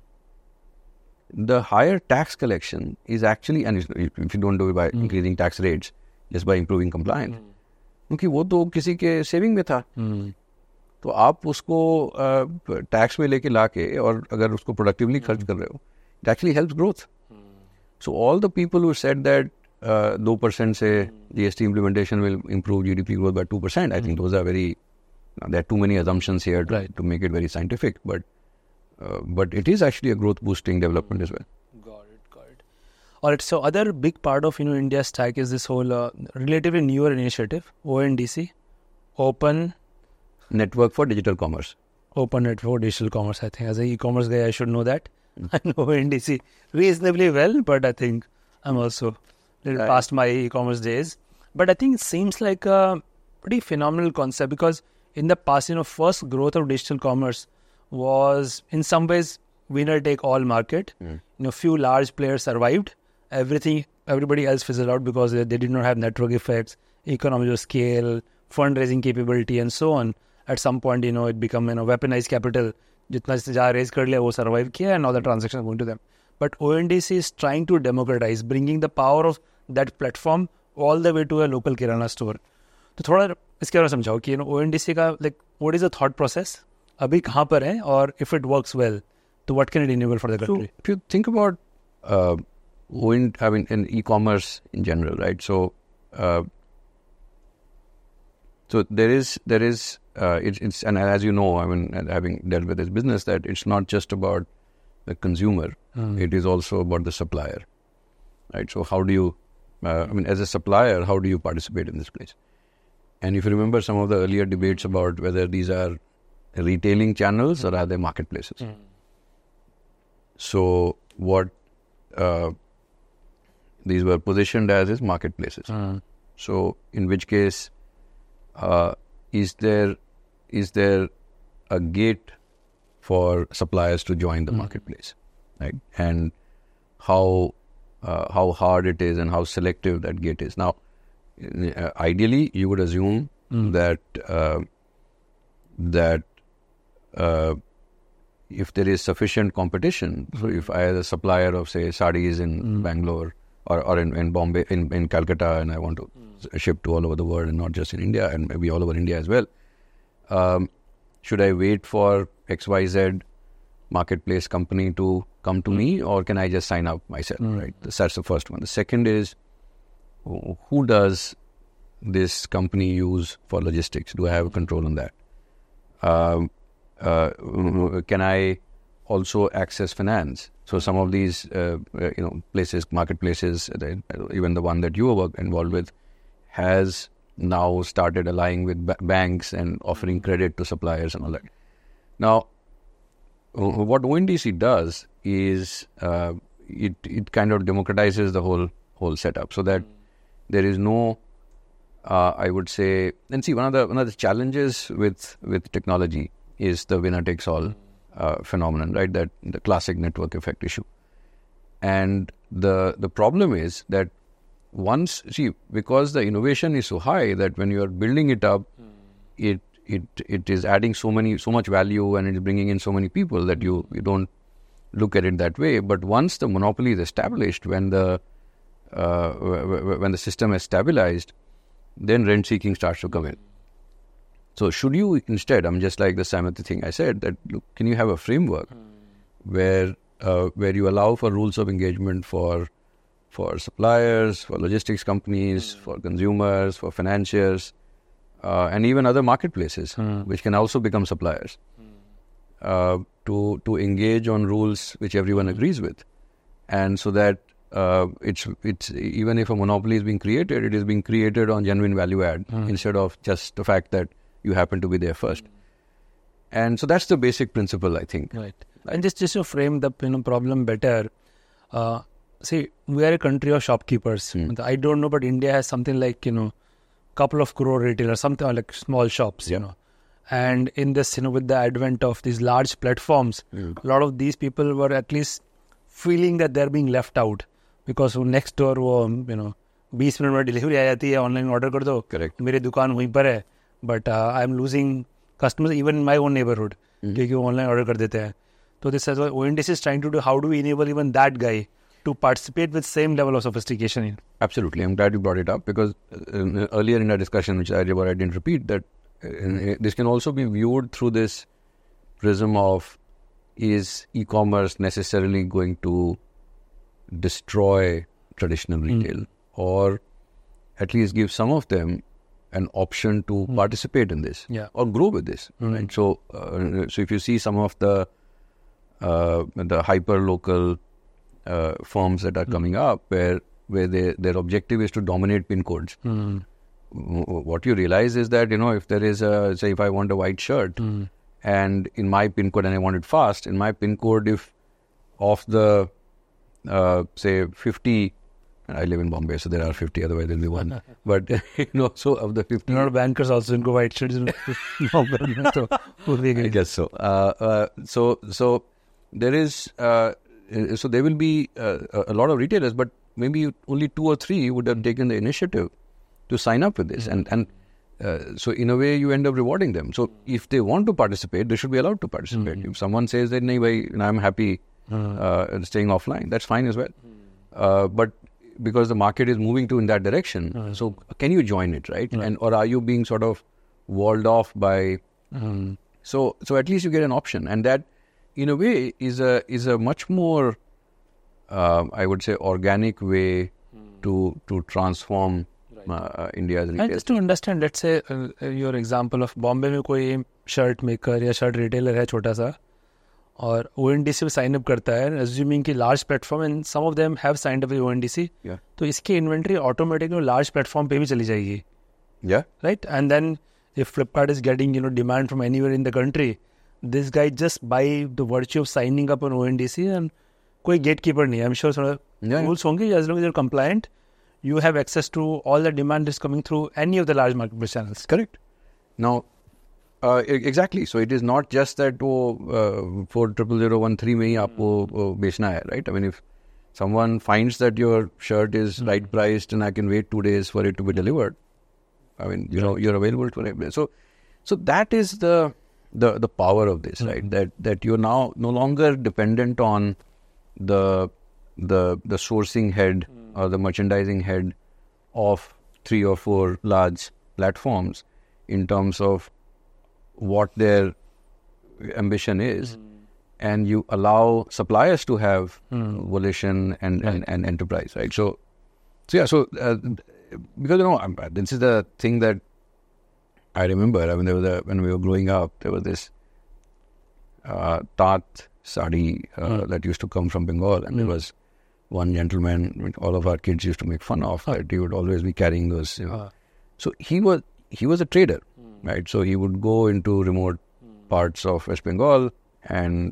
S1: the higher tax collection is actually, and if you don't do it by increasing tax rates, just by improving compliance, क्योंकि वो तो किसी के saving में था, तो आप उसको टैक्स में लेके लाके और अगर उसको प्रोडक्टिवली खर्च कर रहे हो, it actually helps growth. So all the people who said that 2% से GST implementation will improve GDP growth by 2%, I think those are there are too many assumptions here to make it very scientific, but it is actually a growth boosting development as well.
S2: Got it. All right, so other big part of India's stack is this whole relatively newer initiative, ONDC, Open
S1: Network for Digital Commerce.
S2: Open Network for Digital Commerce. I think as an e-commerce guy, I should know that. I know ONDC reasonably well, but I think I'm also a little past my e-commerce days. But I think it seems like a pretty phenomenal concept, because in the past, first growth of digital commerce was in some ways winner take all market. Few large players survived. Everybody else fizzled out because they did not have network effects, economies of scale, fundraising capability, and so on. At some point, it became weaponized capital. Jitna jitna raise kar liya, wo survive kiya, and all the transactions going to them. But ONDC is trying to democratize, bringing the power of that platform all the way to a local kirana store. तो थोड़ा इसके बारे में समझाओ कि ONDC का what is the thought process? अभी कहाँ पर है, और if it works well, so what can it enable for the country?
S1: So if you think about in e-commerce in general, right? So there is it's and as you know, having dealt with this business, that it's not just about the consumer, it is also about the supplier, right? So how do you as a supplier, how do you participate in this place? And if you remember some of the earlier debates about whether these are retailing channels or are they marketplaces. So what these were positioned as is marketplaces. So in which case, is there a gate for suppliers to join the marketplace, right? And how hard it is and how selective that gate is. Now, ideally, you would assume that if there is sufficient competition, so if I, as a supplier of, say, sarees in Bangalore or in Bombay, in Calcutta, and I want to ship to all over the world and not just in India and maybe all over India as well, should I wait for XYZ marketplace company to come to me, or can I just sign up myself, right? That's the first one. The second is, who does this company use for logistics? Do I have control on that? Can I also access finance? So some of these, places, marketplaces, even the one that you were involved with, has now started allying with banks and offering credit to suppliers and all that. Now, what ONDC does is it kind of democratizes the whole setup, so that there is no, I would say, and see, one of the challenges with technology is the winner takes all phenomenon, right? That the classic network effect issue. And the problem is that because the innovation is so high that when you are building it up, it is adding so much value, and it is bringing in so many people that you don't look at it that way. But once the monopoly is established, when the system is stabilized, then rent seeking starts to come in. So should you instead, just like the Samity thing I said, that look, can you have a framework where you allow for rules of engagement for suppliers, for logistics companies, for consumers, for financiers, and even other marketplaces, which can also become suppliers, to engage on rules which everyone agrees with, and so that it's even if a monopoly is being created, it is being created on genuine value add instead of just the fact that you happen to be there first. And so that's the basic principle, I think.
S2: Right. And just to frame the problem better, see, we are a country of shopkeepers. I don't know, but India has something like, couple of crore retailers, something like small shops, And in this, with the advent of these large platforms, a lot of these people were at least feeling that they're being left out, because next door, 20 minute में delivery आ जाती है, online order कर दो, मेरी दुकान वहीं पर है, but I'm losing customers even in my own neighborhood क्योंकि वो ऑनलाइन ऑर्डर कर देते हैं. So this is what ONDC is trying to do. How do we enable even that guy to participate with same level of sophistication?
S1: Absolutely. I'm glad you brought it up, because earlier in our discussion, which I didn't repeat, that this can also be viewed through this prism of, is e-commerce necessarily going to destroy traditional retail, or at least give some of them an option to participate in this or grow with this, right? So if you see some of the hyper local firms that are coming up, where their objective is to dominate pin codes, what you realize is that if there is say if I want a white shirt and in my pin code and I want it fast, in my pin code, if of the say 50, I live in Bombay, so there are 50, otherwise there'll be one. But, so of the 50...
S2: A lot of bankers also in white shirts.
S1: I guess so. So there is... so there will be a lot of retailers, but maybe only 2 or 3 would have taken the initiative to sign up with this. And so in a way, you end up rewarding them. So if they want to participate, they should be allowed to participate. If someone says that, I'm happy staying offline, that's fine as well. But because the market is moving in that direction, so can you join it, right? And or are you being sort of walled off by... So at least you get an option. And that, in a way, is a much more, I would say, organic way to transform India's retail.
S2: And just to understand, let's say your example of Bombay में कोई shirt maker या shirt retailer है छोटा सा, और ONDC में sign up करता है, assuming कि large platform, and some of them have signed up with ONDC, तो इसकी inventory automatically large platform पे भी चली जाएगी.
S1: Yeah.
S2: right? And then if Flipkart is getting, demand from anywhere in the country, this guy just by the virtue of signing up on ONDC and कोई gatekeeper नहीं. I'm sure sort of rules होंगे, as long as you're compliant, you have access to all the demand is coming through any of the large marketplace channels.
S1: Correct. Now, exactly. So it is not just that 40013 में ही आपको बेचना है, right? I mean, if someone finds that your shirt is right priced and I can wait 2 days for it to be delivered, I mean, you're available for it. So that is the power of this, right? That you're now no longer dependent on the sourcing head or the merchandising head of 3 or 4 large platforms in terms of what their ambition is, and you allow suppliers to have volition and enterprise, right? So because this is the thing that I remember. I mean, when we were growing up, there was this Tat sari that used to come from Bengal, and there was one gentleman all of our kids used to make fun of that he would always be carrying those. So he was a trader, right? So he would go into remote parts of West Bengal and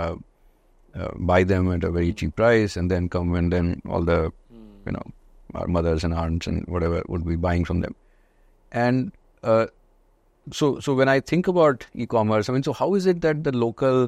S1: buy them at a very cheap price, and then come and then all the our mothers and aunts and whatever would be buying from them. And so when I think about e-commerce, I mean, so how is it that the local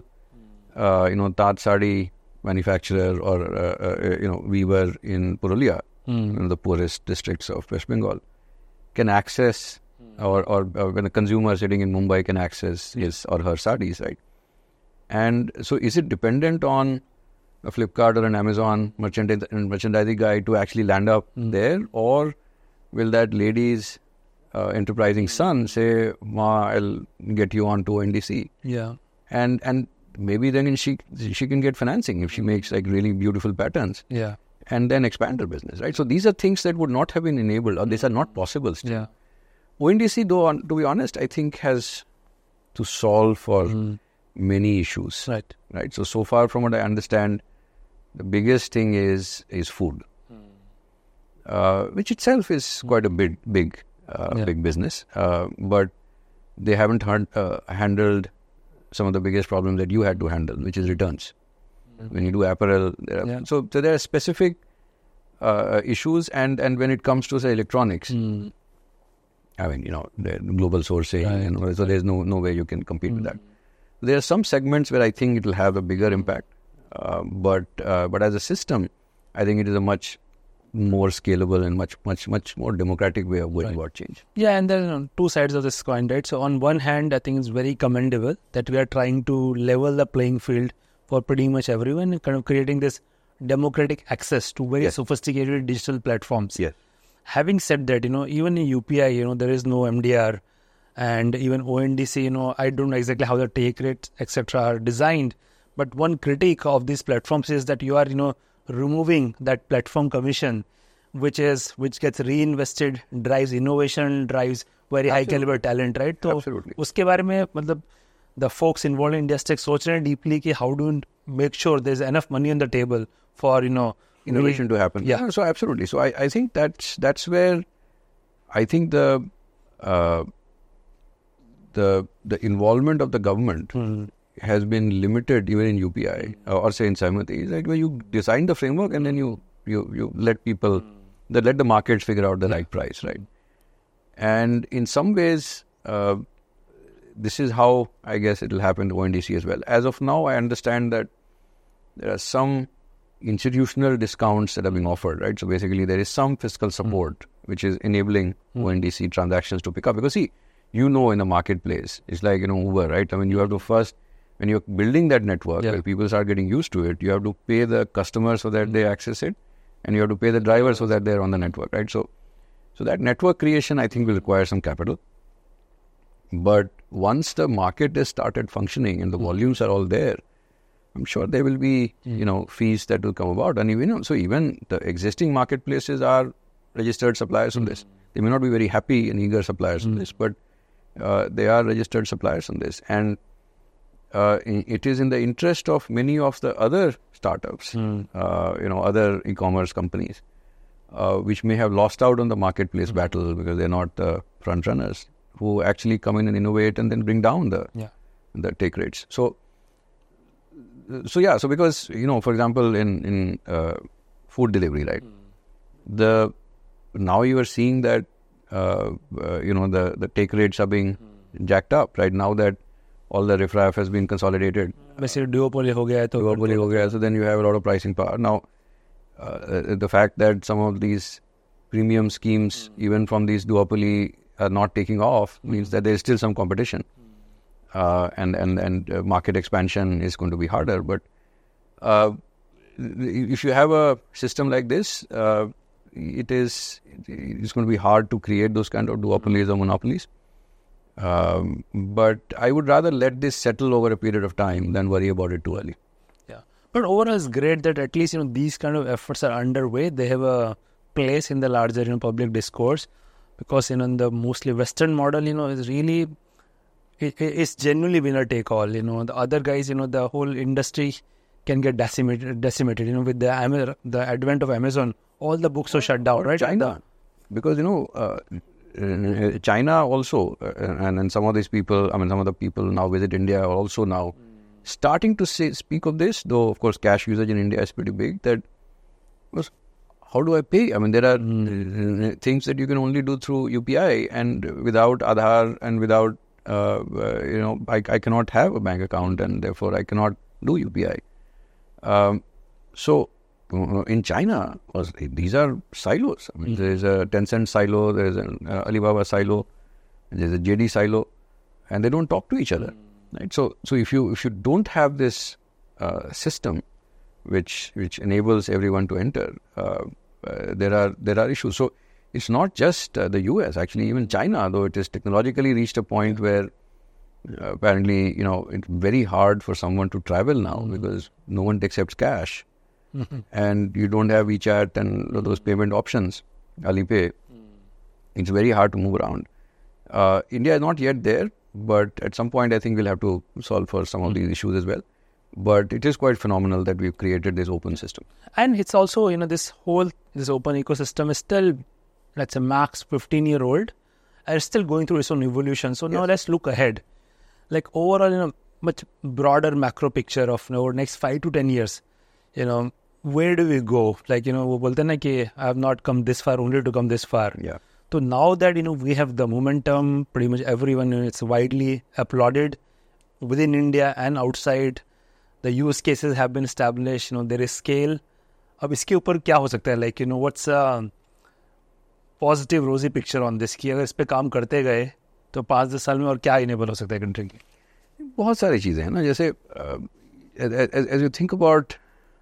S1: Tat sari manufacturer or weaver in Purulia, the poorest districts of West Bengal, can access or when a consumer sitting in Mumbai can access his or her sarees, right? And so is it dependent on a Flipkart or an Amazon merchandising guy to actually land up there, or will that lady's enterprising son say, "Ma, I'll get you onto ONDC"?
S2: Yeah.
S1: And maybe then she can get financing if she makes like really beautiful patterns.
S2: Yeah.
S1: And then expand her business, right? So these are things that would not have been enabled, or these are not possible still.
S2: Yeah.
S1: ONDC, though, to be honest, I think has to solve for many issues.
S2: Right.
S1: So far from what I understand, the biggest thing is food, which itself is quite a big business. But they haven't handled some of the biggest problems that you had to handle, which is returns. When you do apparel, so there are specific issues, and when it comes to say electronics, I mean, the global sourcing, so there's no way you can compete with that. There are some segments where I think it will have a bigger impact, but as a system, I think it is a much more scalable and much more democratic way of going about change.
S2: Yeah, and there are two sides of this coin, right? So on one hand, I think it's very commendable that we are trying to level the playing field for pretty much everyone and kind of creating this democratic access to very sophisticated digital platforms.
S1: Yes.
S2: Having said that, even in UPI, there is no MDR, and even ONDC, I don't know exactly how the take rates, etc. are designed. But one critique of these platforms is that you are, removing that platform commission, which gets reinvested, drives innovation, drives very high caliber talent, right? So
S1: Absolutely.
S2: उसके बारे में मतलब the folks involved in IndiaStack सोच रहे हैं deeply कि how do you make sure there's enough money on the table for
S1: innovation to happen.
S2: Yeah.
S1: So absolutely. So I think that's where I think the involvement of the government has been limited even in UPI or say in Sahamati, right, where you design the framework and then you let people let the markets figure out the right price, right? And in some ways, this is how I guess it will happen to ONDC as well. As of now, I understand that there are some institutional discounts that are being offered, right? So basically, there is some fiscal support which is enabling ONDC transactions to pick up. Because see, in a marketplace, it's like Uber, right? I mean, you have to first, when you're building that network, where people start getting used to it, you have to pay the customers so that they access it, and you have to pay the drivers so that they're on the network, right? So that network creation, I think, will require some capital. But once the market has started functioning and the volumes are all there, I'm sure there will be, fees that will come about. And even the existing marketplaces are registered suppliers on this. They may not be very happy and eager suppliers on this, but they are registered suppliers on this. And it is in the interest of many of the other startups, other e-commerce companies which may have lost out on the marketplace battle because they're not the front runners, who actually come in and innovate and then bring down the take rates. So because, for example, in food delivery, right? Now you are seeing that, the take rates are being jacked up, right? Now that all the riffraff has been consolidated.
S2: Basically, duopoly ho gaya hai,
S1: so then you have a lot of pricing power. Now, the fact that some of these premium schemes, even from these duopoly, are not taking off means that there is still some competition. And market expansion is going to be harder. But if you have a system like this, it's going to be hard to create those kind of duopolies or monopolies. But I would rather let this settle over a period of time than worry about it too early.
S2: Yeah, but overall it's great that at least these kind of efforts are underway. They have a place in the larger public discourse, because in the mostly Western model is really it's genuinely winner take all. The other guys, the whole industry can get decimated. With the advent of Amazon, all the books are shut down, right?
S1: China, because China also, and some of these people, some of the people now visit India are also now starting to speak of this, though of course cash usage in India is pretty big, that how do I pay? There are things that you can only do through UPI, and without Aadhaar and without, I cannot have a bank account, and therefore I cannot do UPI. So in China, these are silos. There is a Tencent silo, there is an Alibaba silo, there is a JD silo, and they don't talk to each other. Right? So if you don't have this system which enables everyone to enter, there are issues. So it's not just the US, actually, even China, though it has technologically reached a point where apparently, it's very hard for someone to travel now because no one accepts cash. And you don't have WeChat and those payment options, Alipay. It's very hard to move around. India is not yet there, but at some point I think we'll have to solve for some of these issues as well. But it is quite phenomenal that we've created this open system. And
S2: it's also, this open ecosystem is still, let's say, max 15-year-old, and it's still going through its own evolution. So now let's look ahead. Like overall, much broader macro picture of over next 5 to 10 years, where do we go? Like, वो बोलते हैं ना कि I have not come this far only to come this far.
S1: Yeah.
S2: So now that, we have the momentum, pretty much everyone, it's widely applauded within India and outside. The use cases have been established, there is scale. अब इसके ऊपर क्या हो सकता है? Like, what's a positive rosy picture on this? कि अगर इस पे काम करते गए तो 5-10 साल में और क्या enable हो सकता है country की?
S1: बहुत सारी चीजें हैं ना, जैसे as you think about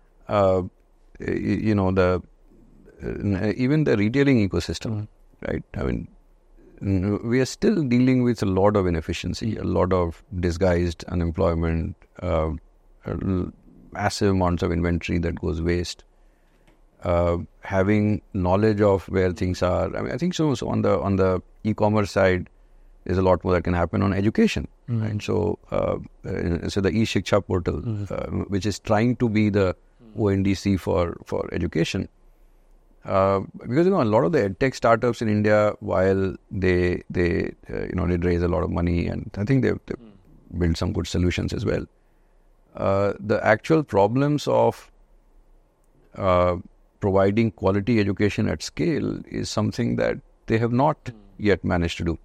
S1: even the retailing ecosystem, right? We are still dealing with a lot of inefficiency, a lot of disguised unemployment, massive amounts of inventory that goes waste. Having knowledge of where things are. I think so on the e-commerce side, there's a lot more that can happen on education. Right? So the e-Shiksha portal, which is trying to be the ONDC for education. Because a lot of the edtech startups in India, while they did raise a lot of money, and I think they've built some good solutions as well. The actual problems of providing quality education at scale is something that they have not yet managed to do.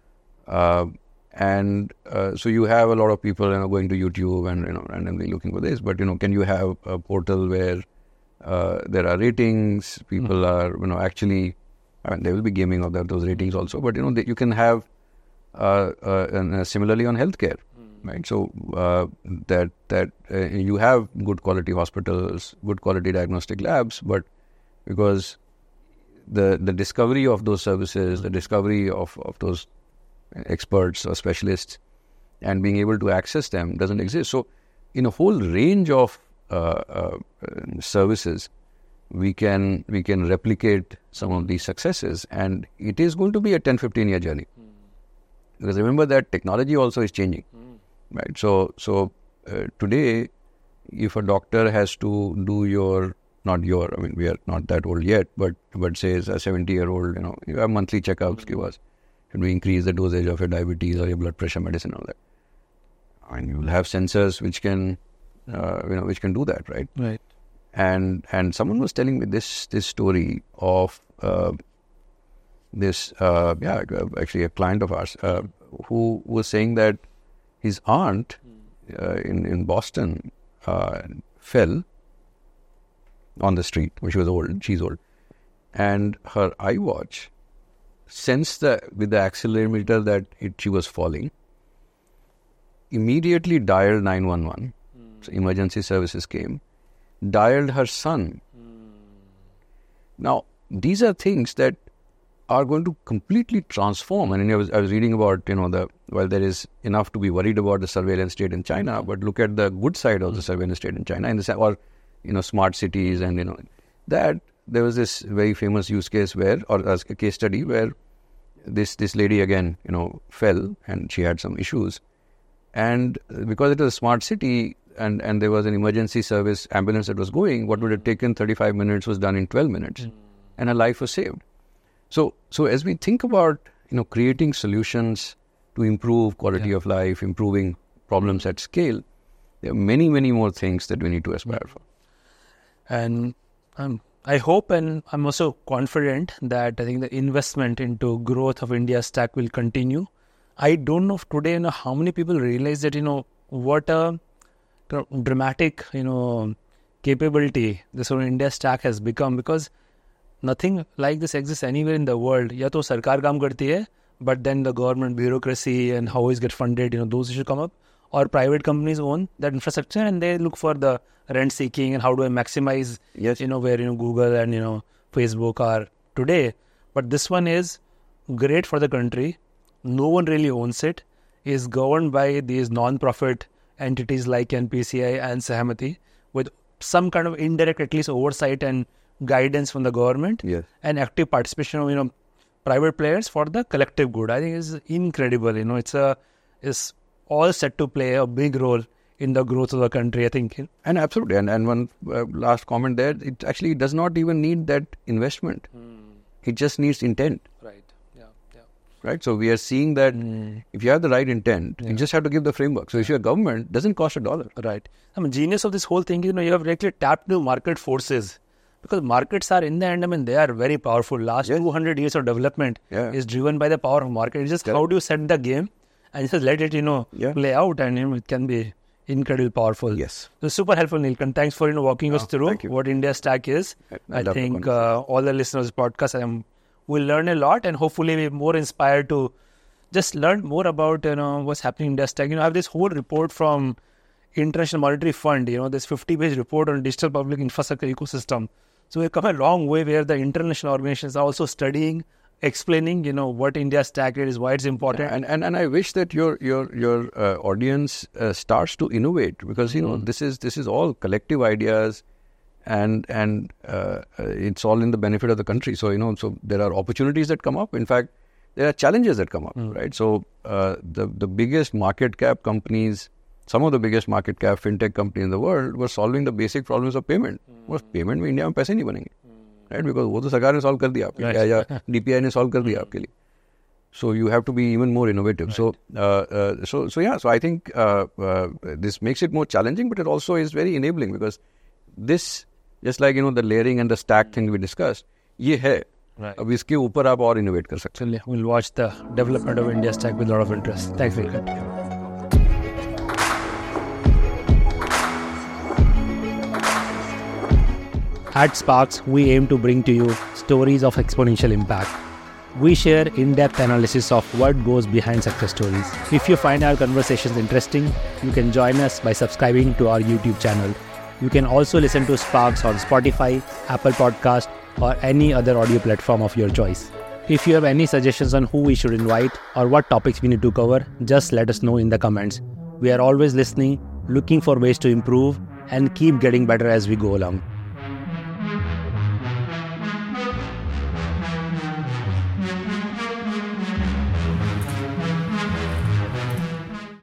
S1: So you have a lot of people going to YouTube and randomly looking for this, but can you have a portal where there are ratings, people are actually, there will be gaming of those ratings also, but you can have and similarly on healthcare, right? So that you have good quality hospitals, good quality diagnostic labs, but because the discovery of those services, the discovery of those experts or specialists and being able to access them doesn't exist. So in a whole range of services, we can replicate some of these successes, and it is going to be a 10-15 year journey. Because remember that technology also is changing, right? So today, if a doctor has to do your we are not that old yet, but say it's a 70-year-old, you have monthly checkups, give us. Should we increase the dosage of your diabetes or your blood pressure medicine, all that? And you will have sensors which can, which can do that, right?
S2: Right.
S1: And someone was telling me this story of actually a client of ours who was saying that his aunt in Boston fell on the street when she was old. She's old, and her iWatch sensed with the accelerometer that she was falling. Immediately dialed 911. So emergency services came. Dialed her son. Now, these are things that are going to completely transform. And I was reading about, while there is enough to be worried about the surveillance state in China, but look at the good side of the surveillance state in China, or smart cities, and that there was this very famous use case a case study where this lady again, fell and she had some issues. And because it was a smart city and there was an emergency service ambulance that was going, what would have taken 35 minutes was done in 12 minutes. And her life was saved. So as we think about, creating solutions to improve quality of life, improving problems at scale, there are many, many more things that we need to aspire for.
S2: And I hope, and I'm also confident that I think the investment into growth of India's stack will continue. I don't know if today, how many people realize that, what a dramatic, capability this whole India stack has become, because nothing like this exists anywhere in the world. Ya to sarkar kaam karti hai, but then the government bureaucracy and how it gets funded, those issues come up. Or private companies own that infrastructure and they look for the rent seeking and how do I maximize, where, Google and, Facebook are today. But this one is great for the country. No one really owns it. Is governed by these non-profit entities like NPCI and Sahamati with some kind of indirect, at least oversight and guidance from the government, and active participation of private players for the collective good. I think is incredible. It's all set to play a big role in the growth of the country, I think.
S1: And absolutely. And one last comment there, it actually does not even need that investment. It just needs intent.
S2: Right.
S1: Right. So we are seeing that if you have the right intent, you just have to give the framework. So if you're a government, it doesn't cost $1.
S2: Right. Genius of this whole thing, you have actually tapped the market forces. Because markets are in the end, they are very powerful. Last 200 years of development is driven by the power of market. It's just how do you set the game and just let it, play out, and it can be incredibly powerful.
S1: Yes.
S2: So super helpful, Neelkanth. Thanks for walking us through what India Stack is. I think all the listeners of the podcast will learn a lot and hopefully be more inspired to just learn more about what's happening in India Stack. I have this whole report from International Monetary Fund, this 50-page report on digital public infrastructure ecosystem. So we've come a long way where the international organizations are also studying, explaining, what India Stack is, why it's important.
S1: And I wish that your audience starts to innovate, because this is all collective ideas, and it's all in the benefit of the country. So so there are opportunities that come up. In fact, there are challenges that come up, right? So the biggest market cap companies, some of the biggest market cap fintech companies in the world were solving the basic problems of payment. Was payment में India में पैसे नहीं बनेंगे, right? Because वो तो सरकार ने solve कर दिया आपके लिए, या DPI ने solve कर दिया आपके लिए. So you have to be even more innovative. Right. So I think this makes it more challenging, but it also is very enabling, because this, just like the layering and the stack thing we discussed, ये है.
S2: Right.
S1: अब इसके ऊपर आप और innovate कर सकते हैं.
S2: We'll watch the development of India Stack with a lot of interest. Thanks, Neelkanth. At Sparks, we aim to bring to you stories of exponential impact. We share in-depth analysis of what goes behind success stories. If you find our conversations interesting, you can join us by subscribing to our YouTube channel. You can also listen to Sparks on Spotify, Apple Podcast, or any other audio platform of your choice. If you have any suggestions on who we should invite or what topics we need to cover, just let us know in the comments. We are always listening, looking for ways to improve, and keep getting better as we go along.